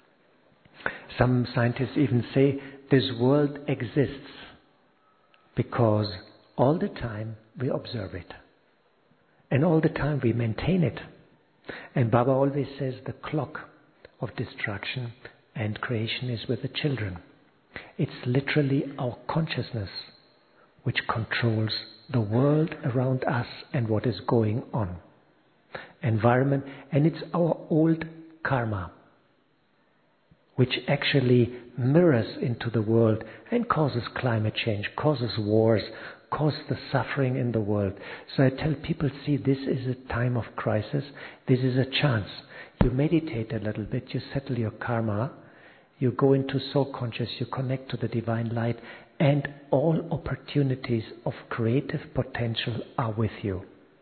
Some scientists even say this world exists because all the time we observe it. And all the time we maintain it. And Baba always says the clock of destruction and creation is with the children. It's literally our consciousness which controls the world around us and what is going on. Environment, and it's our old karma which actually mirrors into the world and causes climate change, causes wars, causes the suffering in the world. So I tell people, see, this is a time of crisis. This is a chance. You meditate a little bit, you settle your karma, you go into soul conscious, you connect to the divine light, and all opportunities of creative potential are with you.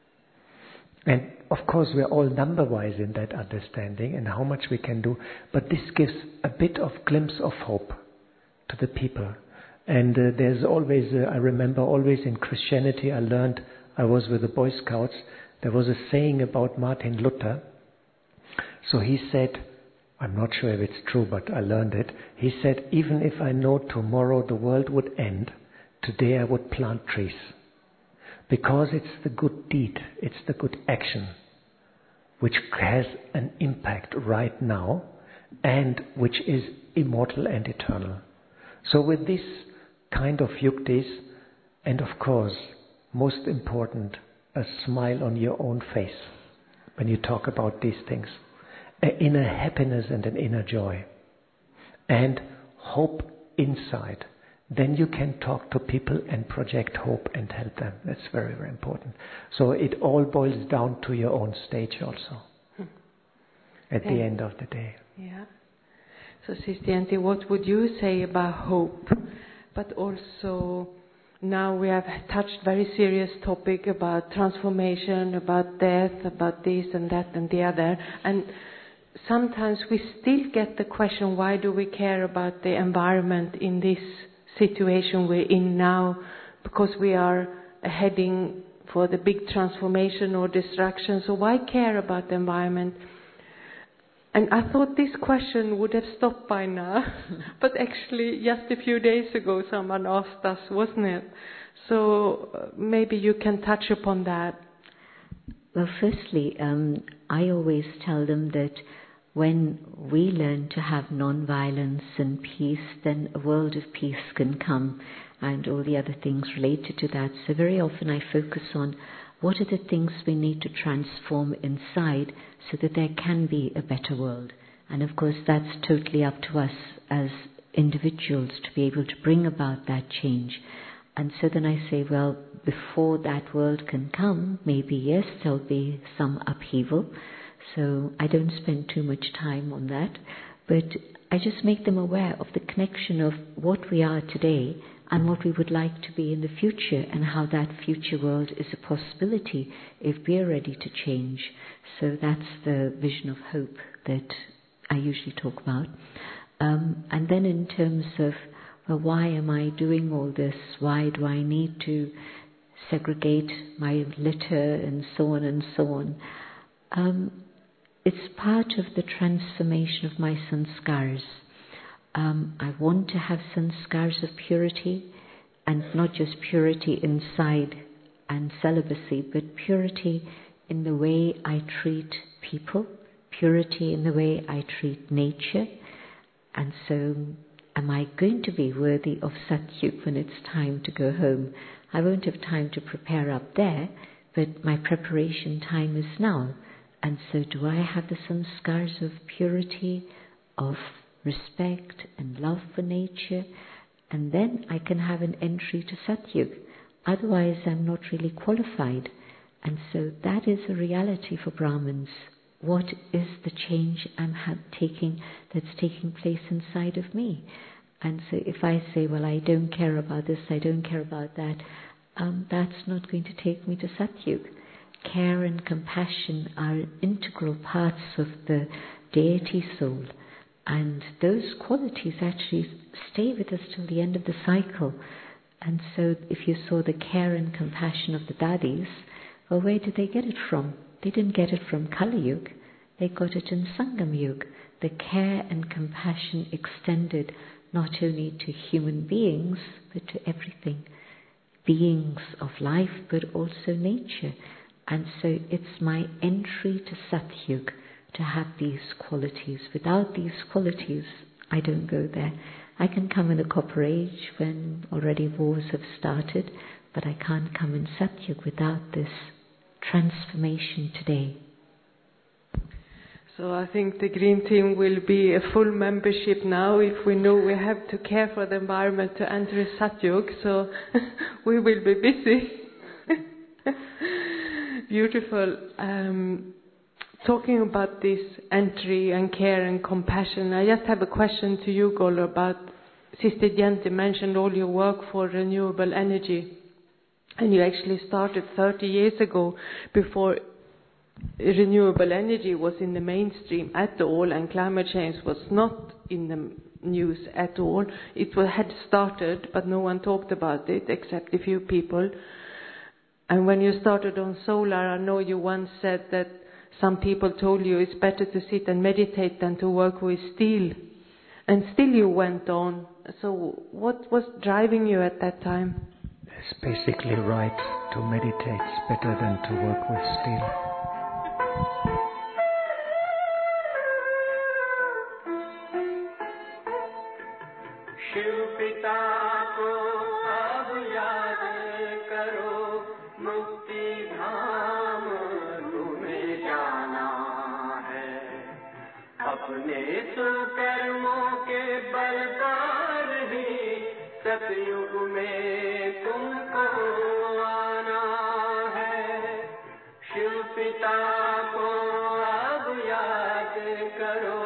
And of course we're all number-wise in that understanding and how much we can do, but this gives a bit of glimpse of hope to the people. And uh, there's always, uh, I remember always in Christianity I learned, I was with the Boy Scouts, there was a saying about Martin Luther. So he said, I'm not sure if it's true, but I learned it. He said, even if I know tomorrow the world would end, today I would plant trees. Because it's the good deed, it's the good action, which has an impact right now, and which is immortal and eternal. So with this kind of yuktis, and of course, most important, a smile on your own face when you talk about these things. An inner happiness and an inner joy. And hope inside. Then you can talk to people and project hope and help them. That's very, very important. So it all boils down to your own stage also. At Thank the end of the day. Yeah. So Sister Yanti, what would you say about hope? But also, now we have touched very serious topic about transformation, about death, about this and that and the other. And sometimes we still get the question, why do we care about the environment in this situation we're in now? Because we are heading for the big transformation or destruction. So why care about the environment? And I thought this question would have stopped by now. But actually, just a few days ago, someone asked us, wasn't it? So uh, maybe you can touch upon that. Well, firstly, um, I always tell them that when we learn to have non-violence and peace, then a world of peace can come, and all the other things related to that. So very often I focus on what are the things we need to transform inside so that there can be a better world. And of course that's totally up to us as individuals to be able to bring about that change. And so then I say, well, before that world can come, maybe yes, there'll be some upheaval. So I don't spend too much time on that, but I just make them aware of the connection of what we are today and what we would like to be in the future, and how that future world is a possibility if we are ready to change. So that's the vision of hope that I usually talk about. Um, and then in terms of, well, why am I doing all this? Why do I need to segregate my litter and so on and so on? Um, it's part of the transformation of my sanskars. Um, I want to have sanskars of purity, and not just purity inside and celibacy, but purity in the way I treat people, purity in the way I treat nature. And so, am I going to be worthy of Satyug when it's time to go home? I won't have time to prepare up there, but my preparation time is now. And so, do I have the samskars of purity, of respect and love for nature? And then I can have an entry to Satyug. Otherwise, I'm not really qualified. And so that is a reality for Brahmins. What is the change I'm ha- taking that's taking place inside of me? And so if I say, well, I don't care about this, I don't care about that, um, that's not going to take me to Satyug. Care and compassion are integral parts of the deity soul. And those qualities actually stay with us till the end of the cycle. And so if you saw the care and compassion of the Dadis, well, where did they get it from? They didn't get it from Kali Yuga. They got it in Sangam Yuga. The care and compassion extended not only to human beings, but to everything. Beings of life, but also nature. And so it's my entry to Satyug to have these qualities. Without these qualities, I don't go there. I can come in the Copper Age when already wars have started, but I can't come in Satyug without this transformation today. So I think the Green Team will be a full membership now if we know we have to care for the environment to enter Satyug, so we will be busy. Beautiful. Um, talking about this entry and care and compassion, I just have a question to you, Golo, about Sister Jente mentioned all your work for renewable energy. And you actually started thirty years ago, before renewable energy was in the mainstream at all, and climate change was not in the news at all. It had started, but no one talked about it except a few people. And when you started on solar, I know you once said that some people told you it's better to sit and meditate than to work with steel. And still you went on. So what was driving you at that time? It's basically right to meditate. It's better than to work with steel. Shiv पिता को अब याद करो, मुक्ति धाम तुम्हें जाना है। अपने सुकर्मों के बल पर ही सतयुग में तुमको आना है। शिव पिता को अब याद करो।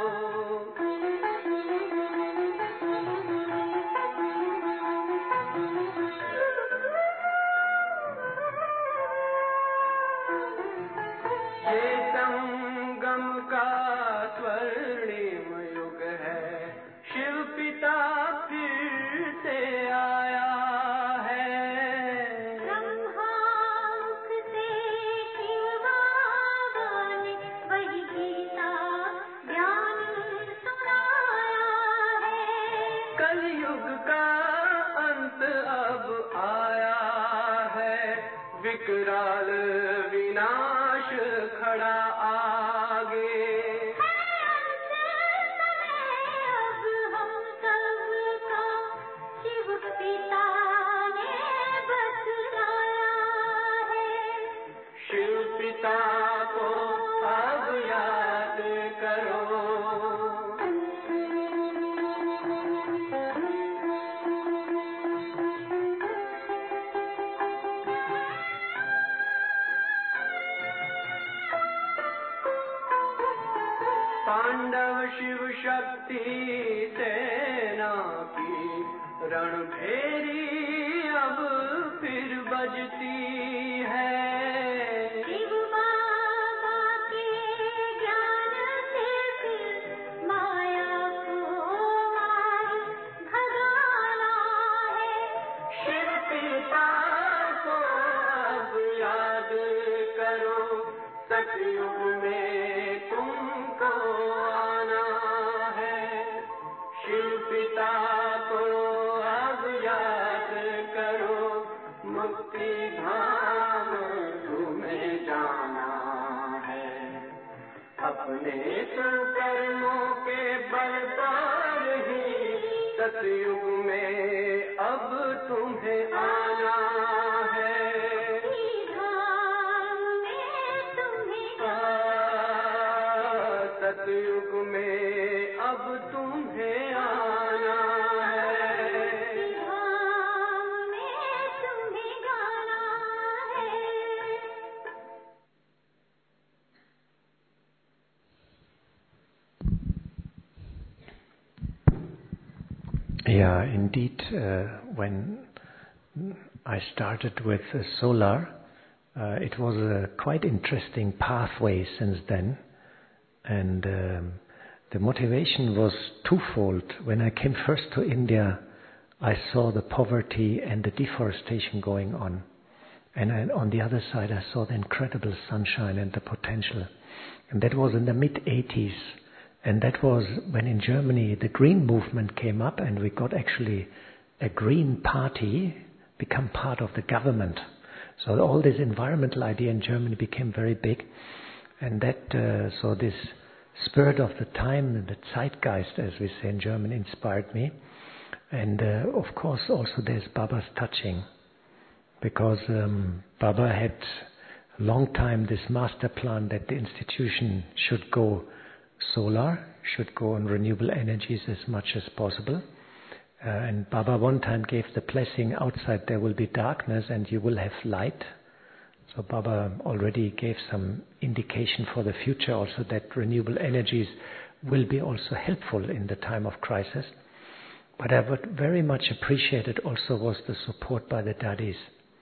विकराल विनाश खड़ा आगे। अब हम सबका शिव पिता ने बतलाया है। शिव पिता को अब याद करो। पांडव शिव शक्ति सेना की रणभेरी अब फिर बजती है। शिव बाबा के ज्ञान से फिर माया को मार भगाना है। शिव पिता को अब याद करो, सतयुग में तुमको आना है। शिव पिता को अब याद करो, मुक्ति धाम तुम्हें जाना है। अपने कर्मों के बल पर ही सतयुग में अब तुम्हें आना है। धाम में तुम्हें सतयुग में अब तुम्हें आना है। धाम में तुम्हें जाना है। Yeah, indeed, uh, when I started with uh, solar, uh, it was a quite interesting pathway since then. And um, the motivation was twofold. When I came first to India, I saw the poverty and the deforestation going on. And I, on the other side, I saw the incredible sunshine and the potential. And that was in the mid eighties. And that was when in Germany the Green movement came up, and we got actually a Green party become part of the government. So all this environmental idea in Germany became very big. And that, uh, so this spirit of the time, the Zeitgeist, as we say in German, inspired me. And uh, of course also there's Baba's touching. Because um, Baba had a long time this master plan that the institution should go solar, should go on renewable energies as much as possible. Uh, and Baba one time gave the blessing, outside there will be darkness and you will have light. So Baba already gave some indication for the future also that renewable energies will be also helpful in the time of crisis. But I would very much appreciated also was the support by the daddies.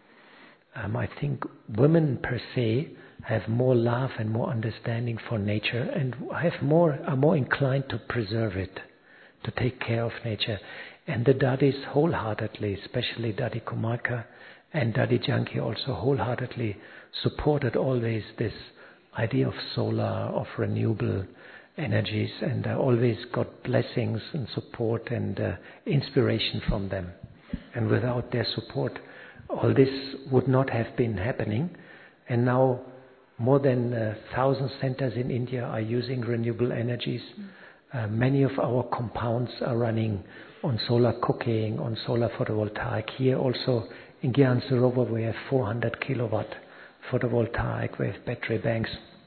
Um, I think women per se have more love and more understanding for nature and have more are more inclined to preserve it, to take care of nature. And the daddies wholeheartedly, especially Daddy Kumarka and Daddy Janki also wholeheartedly supported always this idea of solar, of renewable energies, and I always got blessings and support and uh, inspiration from them. And without their support, all this would not have been happening. And now more than a thousand centers in India are using renewable energies. Uh, many of our compounds are running on solar cooking, on solar photovoltaic. Here also in Gyan Sarovar we have four hundred kilowatt photovoltaic, we have battery banks.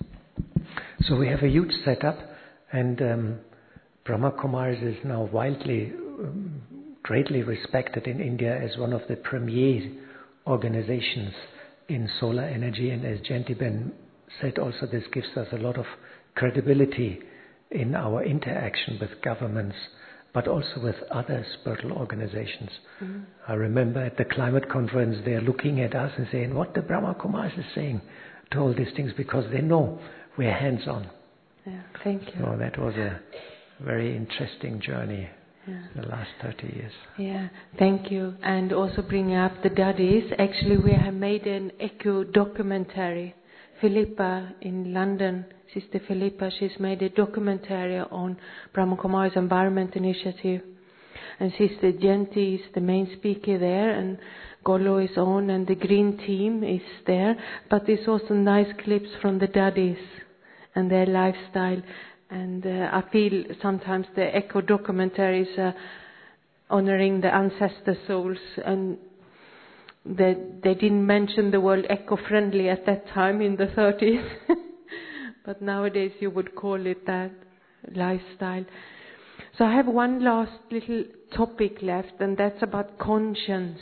So we have a huge setup, and um, Brahma Kumaris is now widely, um, greatly respected in India as one of the premier organizations in solar energy. And as Jantiben said also, this gives us a lot of credibility in our interaction with governments, but also with other spiritual organizations. Mm-hmm. I remember at the climate conference, they're looking at us and saying, what the Brahma Kumaris is saying to all these things, because they know we're hands-on. Yeah, thank you. So that was a very interesting journey. Yeah. The last thirty years. Yeah, thank you. And also bringing up the daddies. Actually, we have made an eco documentary. Philippa in London, Sister Philippa, she's made a documentary on Brahma Kumaris Environment Initiative. And Sister Jenti is the main speaker there, and Golo is on, and the green team is there. But there's also nice clips from the daddies and their lifestyle. And uh, I feel sometimes the eco documentary is uh, honoring the ancestor souls, and they, they didn't mention the word eco-friendly at that time in the thirties, but nowadays you would call it that lifestyle. So I have one last little topic left, and that's about conscience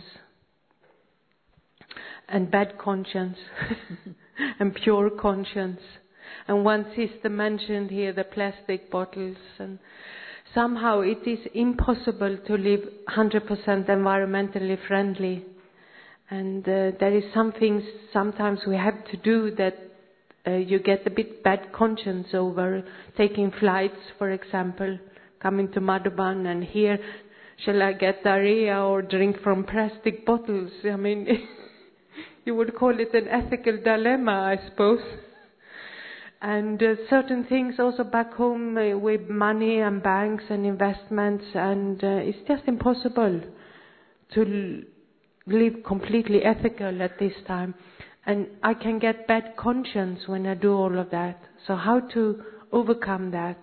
and bad conscience and pure conscience. And one sister mentioned here the plastic bottles, and somehow it is impossible to live one hundred percent environmentally friendly. And uh, there is some things sometimes we have to do that uh, you get a bit bad conscience over. Taking flights, for example, coming to Madhuban, and here, shall I get diarrhea or drink from plastic bottles? I mean, you would call it an ethical dilemma, I suppose. And uh, certain things also back home uh, with money and banks and investments, and uh, it's just impossible to l- live completely ethical at this time. And I can get bad conscience when I do all of that. So how to overcome that?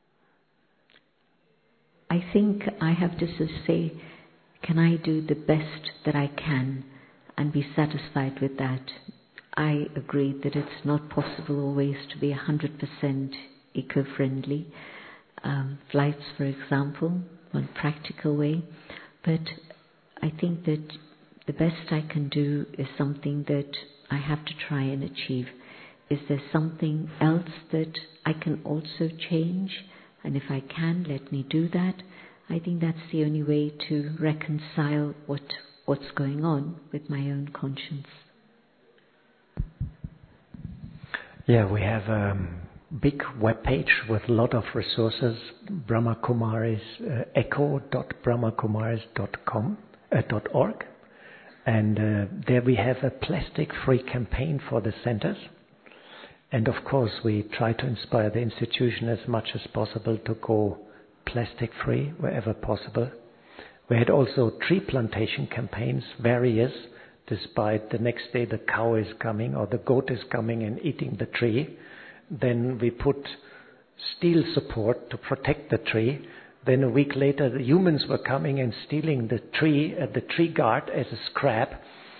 I think I have to sort of say, can I do the best that I can and be satisfied with that? I agree that it's not possible always to be one hundred percent eco-friendly. Um, flights, for example, one practical way. But I think that the best I can do is something that I have to try and achieve. Is there something else that I can also change? And if I can, let me do that. I think that's the only way to reconcile what what's going on with my own conscience. Yeah, we have a big web page with a lot of resources. Brahma Kumaris, uh, echo dot brahma kumaris dot com, uh, dot org, and uh, there we have a plastic-free campaign for the centers. And of course, we try to inspire the institution as much as possible to go plastic-free wherever possible. We had also tree plantation campaigns, various, despite the next day the cow is coming or the goat is coming and eating the tree. Then we put steel support to protect the tree. Then a week later the humans were coming and stealing the tree, uh, the tree guard as a scrap.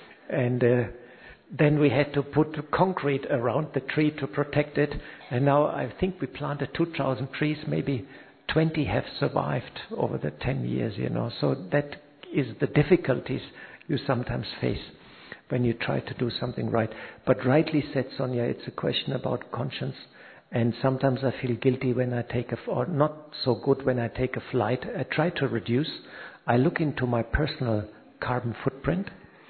And uh, then we had to put concrete around the tree to protect it. And now I think we planted two thousand trees, maybe twenty have survived over the ten years, you know. So that is the difficulties you sometimes face when you try to do something right. But rightly said, Sonia, it's a question about conscience. And sometimes I feel guilty when I take a, or not so good when I take a flight. I try to reduce. I look into my personal carbon footprint,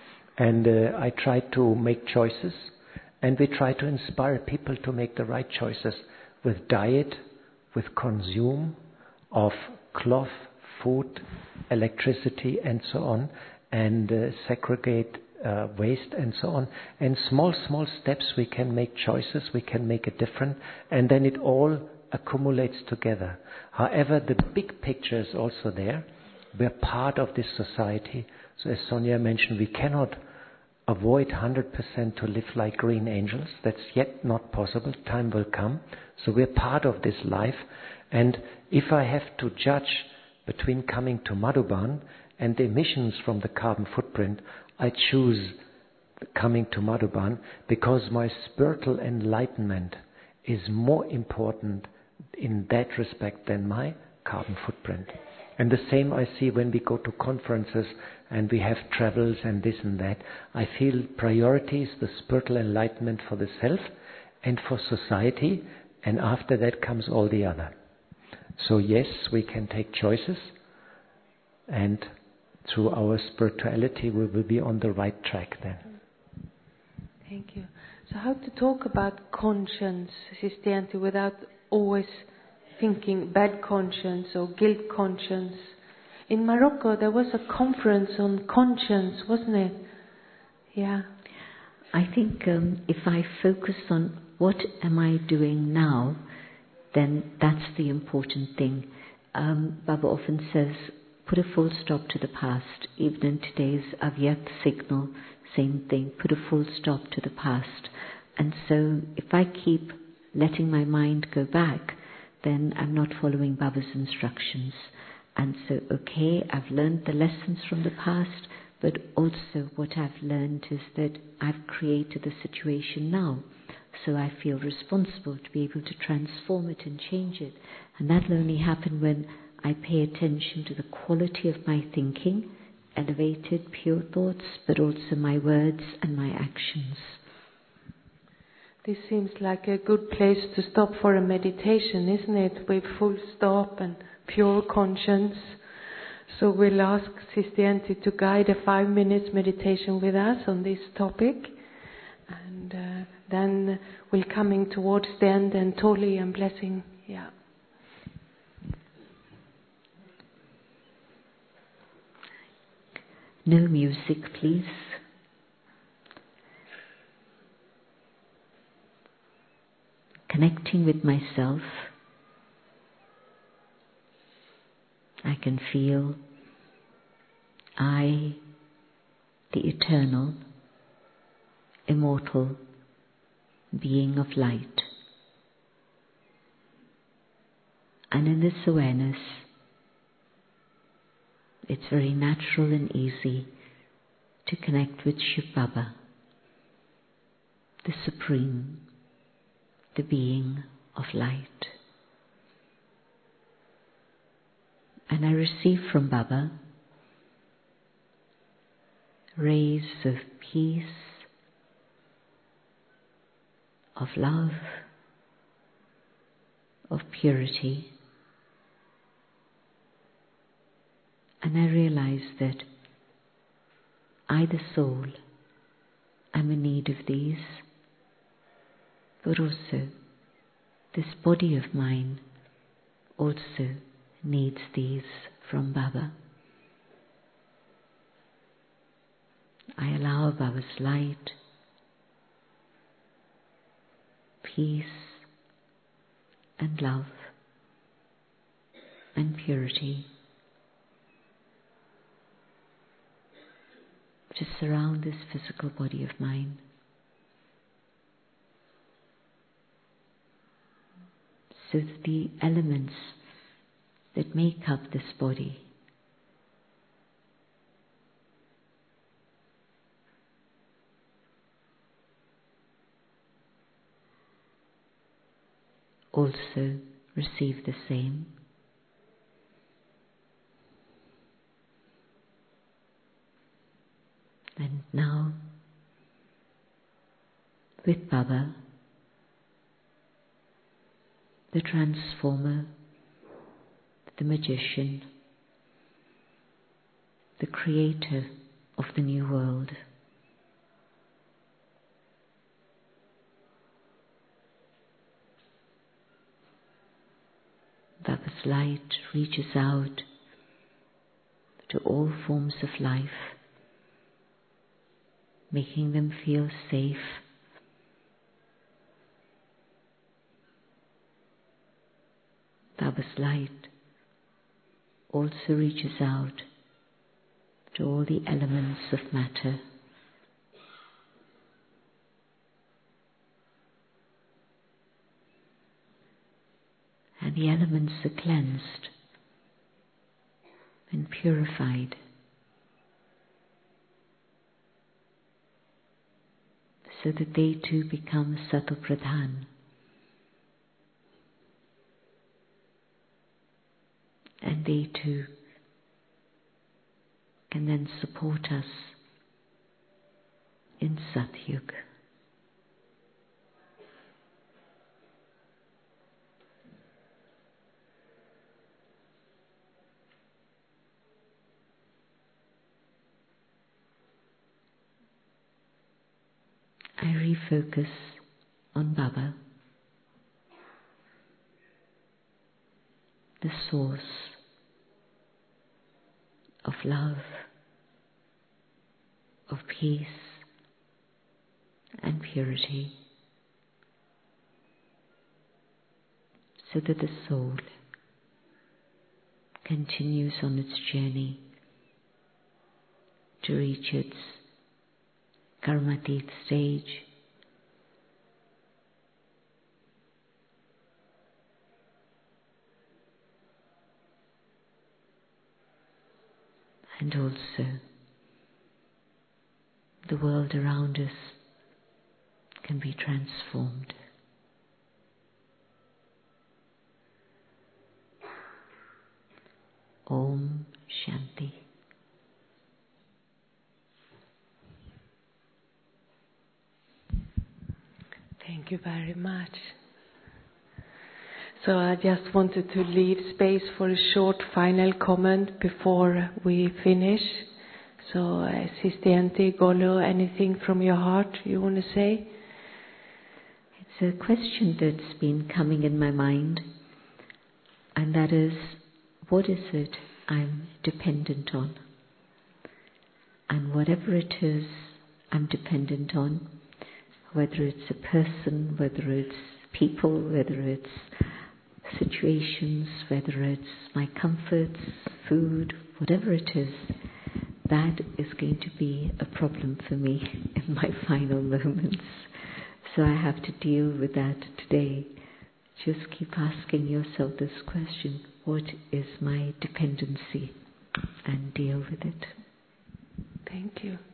and uh, I try to make choices. And we try to inspire people to make the right choices with diet, with consume of cloth, food, electricity, and so on, and uh, segregate uh, waste and so on. And small, small steps we can make choices, we can make a difference, and then it all accumulates together. However, the big picture is also there. We're part of this society. So as Sonia mentioned, we cannot avoid one hundred percent to live like green angels. That's yet not possible. Time will come. So we're part of this life. And if I have to judge between coming to Madhuban and the emissions from the carbon footprint, I choose coming to Madhuban because my spiritual enlightenment is more important in that respect than my carbon footprint. And the same I see when we go to conferences and we have travels and this and that. I feel priority is the spiritual enlightenment for the self and for society, and after that comes all the other. So yes, we can take choices, and through our spirituality we will be on the right track then. Thank you. So how to talk about conscience, Sister Yanti, without always thinking bad conscience or guilt conscience? In Morocco there was a conference on conscience, wasn't it? Yeah. I think um, if I focus on what am I doing now, then that's the important thing. Um, Baba often says, put a full stop to the past. Even in today's Avyak signal, same thing, put a full stop to the past. And so if I keep letting my mind go back, then I'm not following Baba's instructions. And so, okay, I've learned the lessons from the past, but also what I've learned is that I've created the situation now. So I feel responsible to be able to transform it and change it. And that'll only happen when I pay attention to the quality of my thinking, elevated, pure thoughts, but also my words and my actions. This seems like a good place to stop for a meditation, isn't it? With full stop and pure conscience. So we'll ask Sister Yanti to guide a five minutes meditation with us on this topic. And uh, then we're coming towards the end, and Toli and blessing. Yeah. No music, please. Connecting with myself, I can feel I, the eternal, immortal being of light, And in this awareness, it's very natural and easy to connect with Shiv Baba, the Supreme, the being of light. And I receive from Baba rays of peace, of love, of purity. And I realize that I, the soul, am in need of these, but also this body of mine also needs these from Baba. I allow Baba's light, peace and love and purity to surround this physical body of mine. So that the elements that make up this body also receive the same. And now, with Baba, the transformer, the magician, the creator of the new world, Baba's light reaches out to all forms of life, making them feel safe, Baba's light also reaches out to all the elements of matter, and the elements are cleansed and purified so that they too become Sato Pradhan. And they too can then support us in Satyug. I refocus on Baba, the source of love, of peace and purity, so that the soul continues on its journey to reach its Karmatit stage, and also the world around us can be transformed. Om Shanti. Thank you very much. So I just wanted to leave space for a short final comment before we finish. So, uh, Sister Yanti, Golo, anything from your heart you want to say? It's a question that's been coming in my mind, and that is, what is it I'm dependent on? And whatever it is I'm dependent on, whether it's a person, whether it's people, whether it's situations, whether it's my comforts, food, whatever it is, that is going to be a problem for me in my final moments. So I have to deal with that today, just keep asking yourself this question: what is my dependency? And deal with it. Thank you.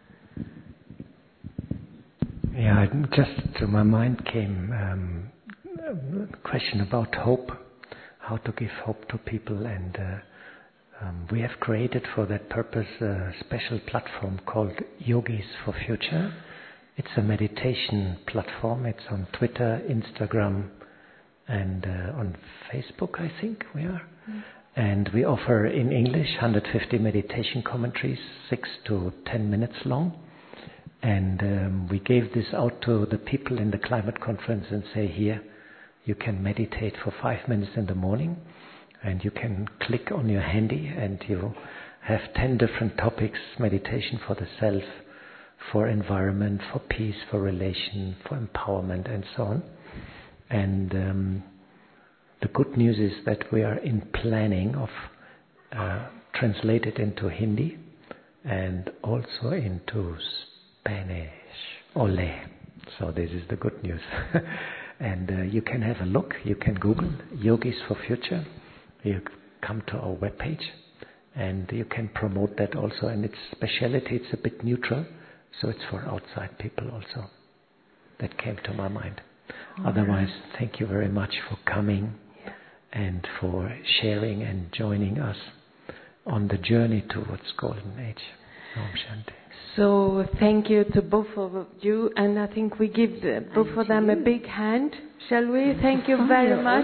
Yeah, just to my mind came um, a question about hope, how to give hope to people, and uh, um, we have created for that purpose a special platform called Yogis for Future. It's a meditation platform. It's on Twitter, Instagram, and uh, on Facebook, I think we are. Mm. And we offer in English one hundred fifty meditation commentaries, six to ten minutes long. And um, we gave this out to the people in the climate conference and say, here, you can meditate for five minutes in the morning, and you can click on your handy and you have ten different topics: meditation for the self, for environment, for peace, for relation, for empowerment, and so on. And um, the good news is that we are in planning of uh, translate it into Hindi and also into Spanish. Ole. So this is the good news. And uh, you can have a look. You can Google Yogis for Future. You come to our webpage and you can promote that also. And its speciality, it's a bit neutral, so it's for outside people also. That came to my mind. All Otherwise, right. Thank you very much for coming and for sharing and joining us on the journey towards Golden Age. Om Shanti. So thank you to both of you, and I think we give the, both and of them you. a big hand, shall we? Thank you very much.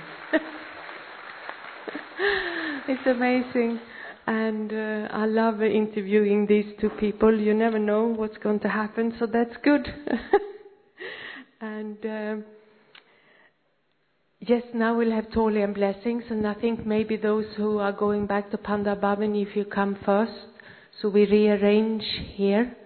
It's amazing, and uh, I love interviewing these two people. You never know what's going to happen, so that's good. And uh, yes, now we'll have Toli and blessings, and I think maybe those who are going back to Panda Bhavani, if you come first, so we rearrange here.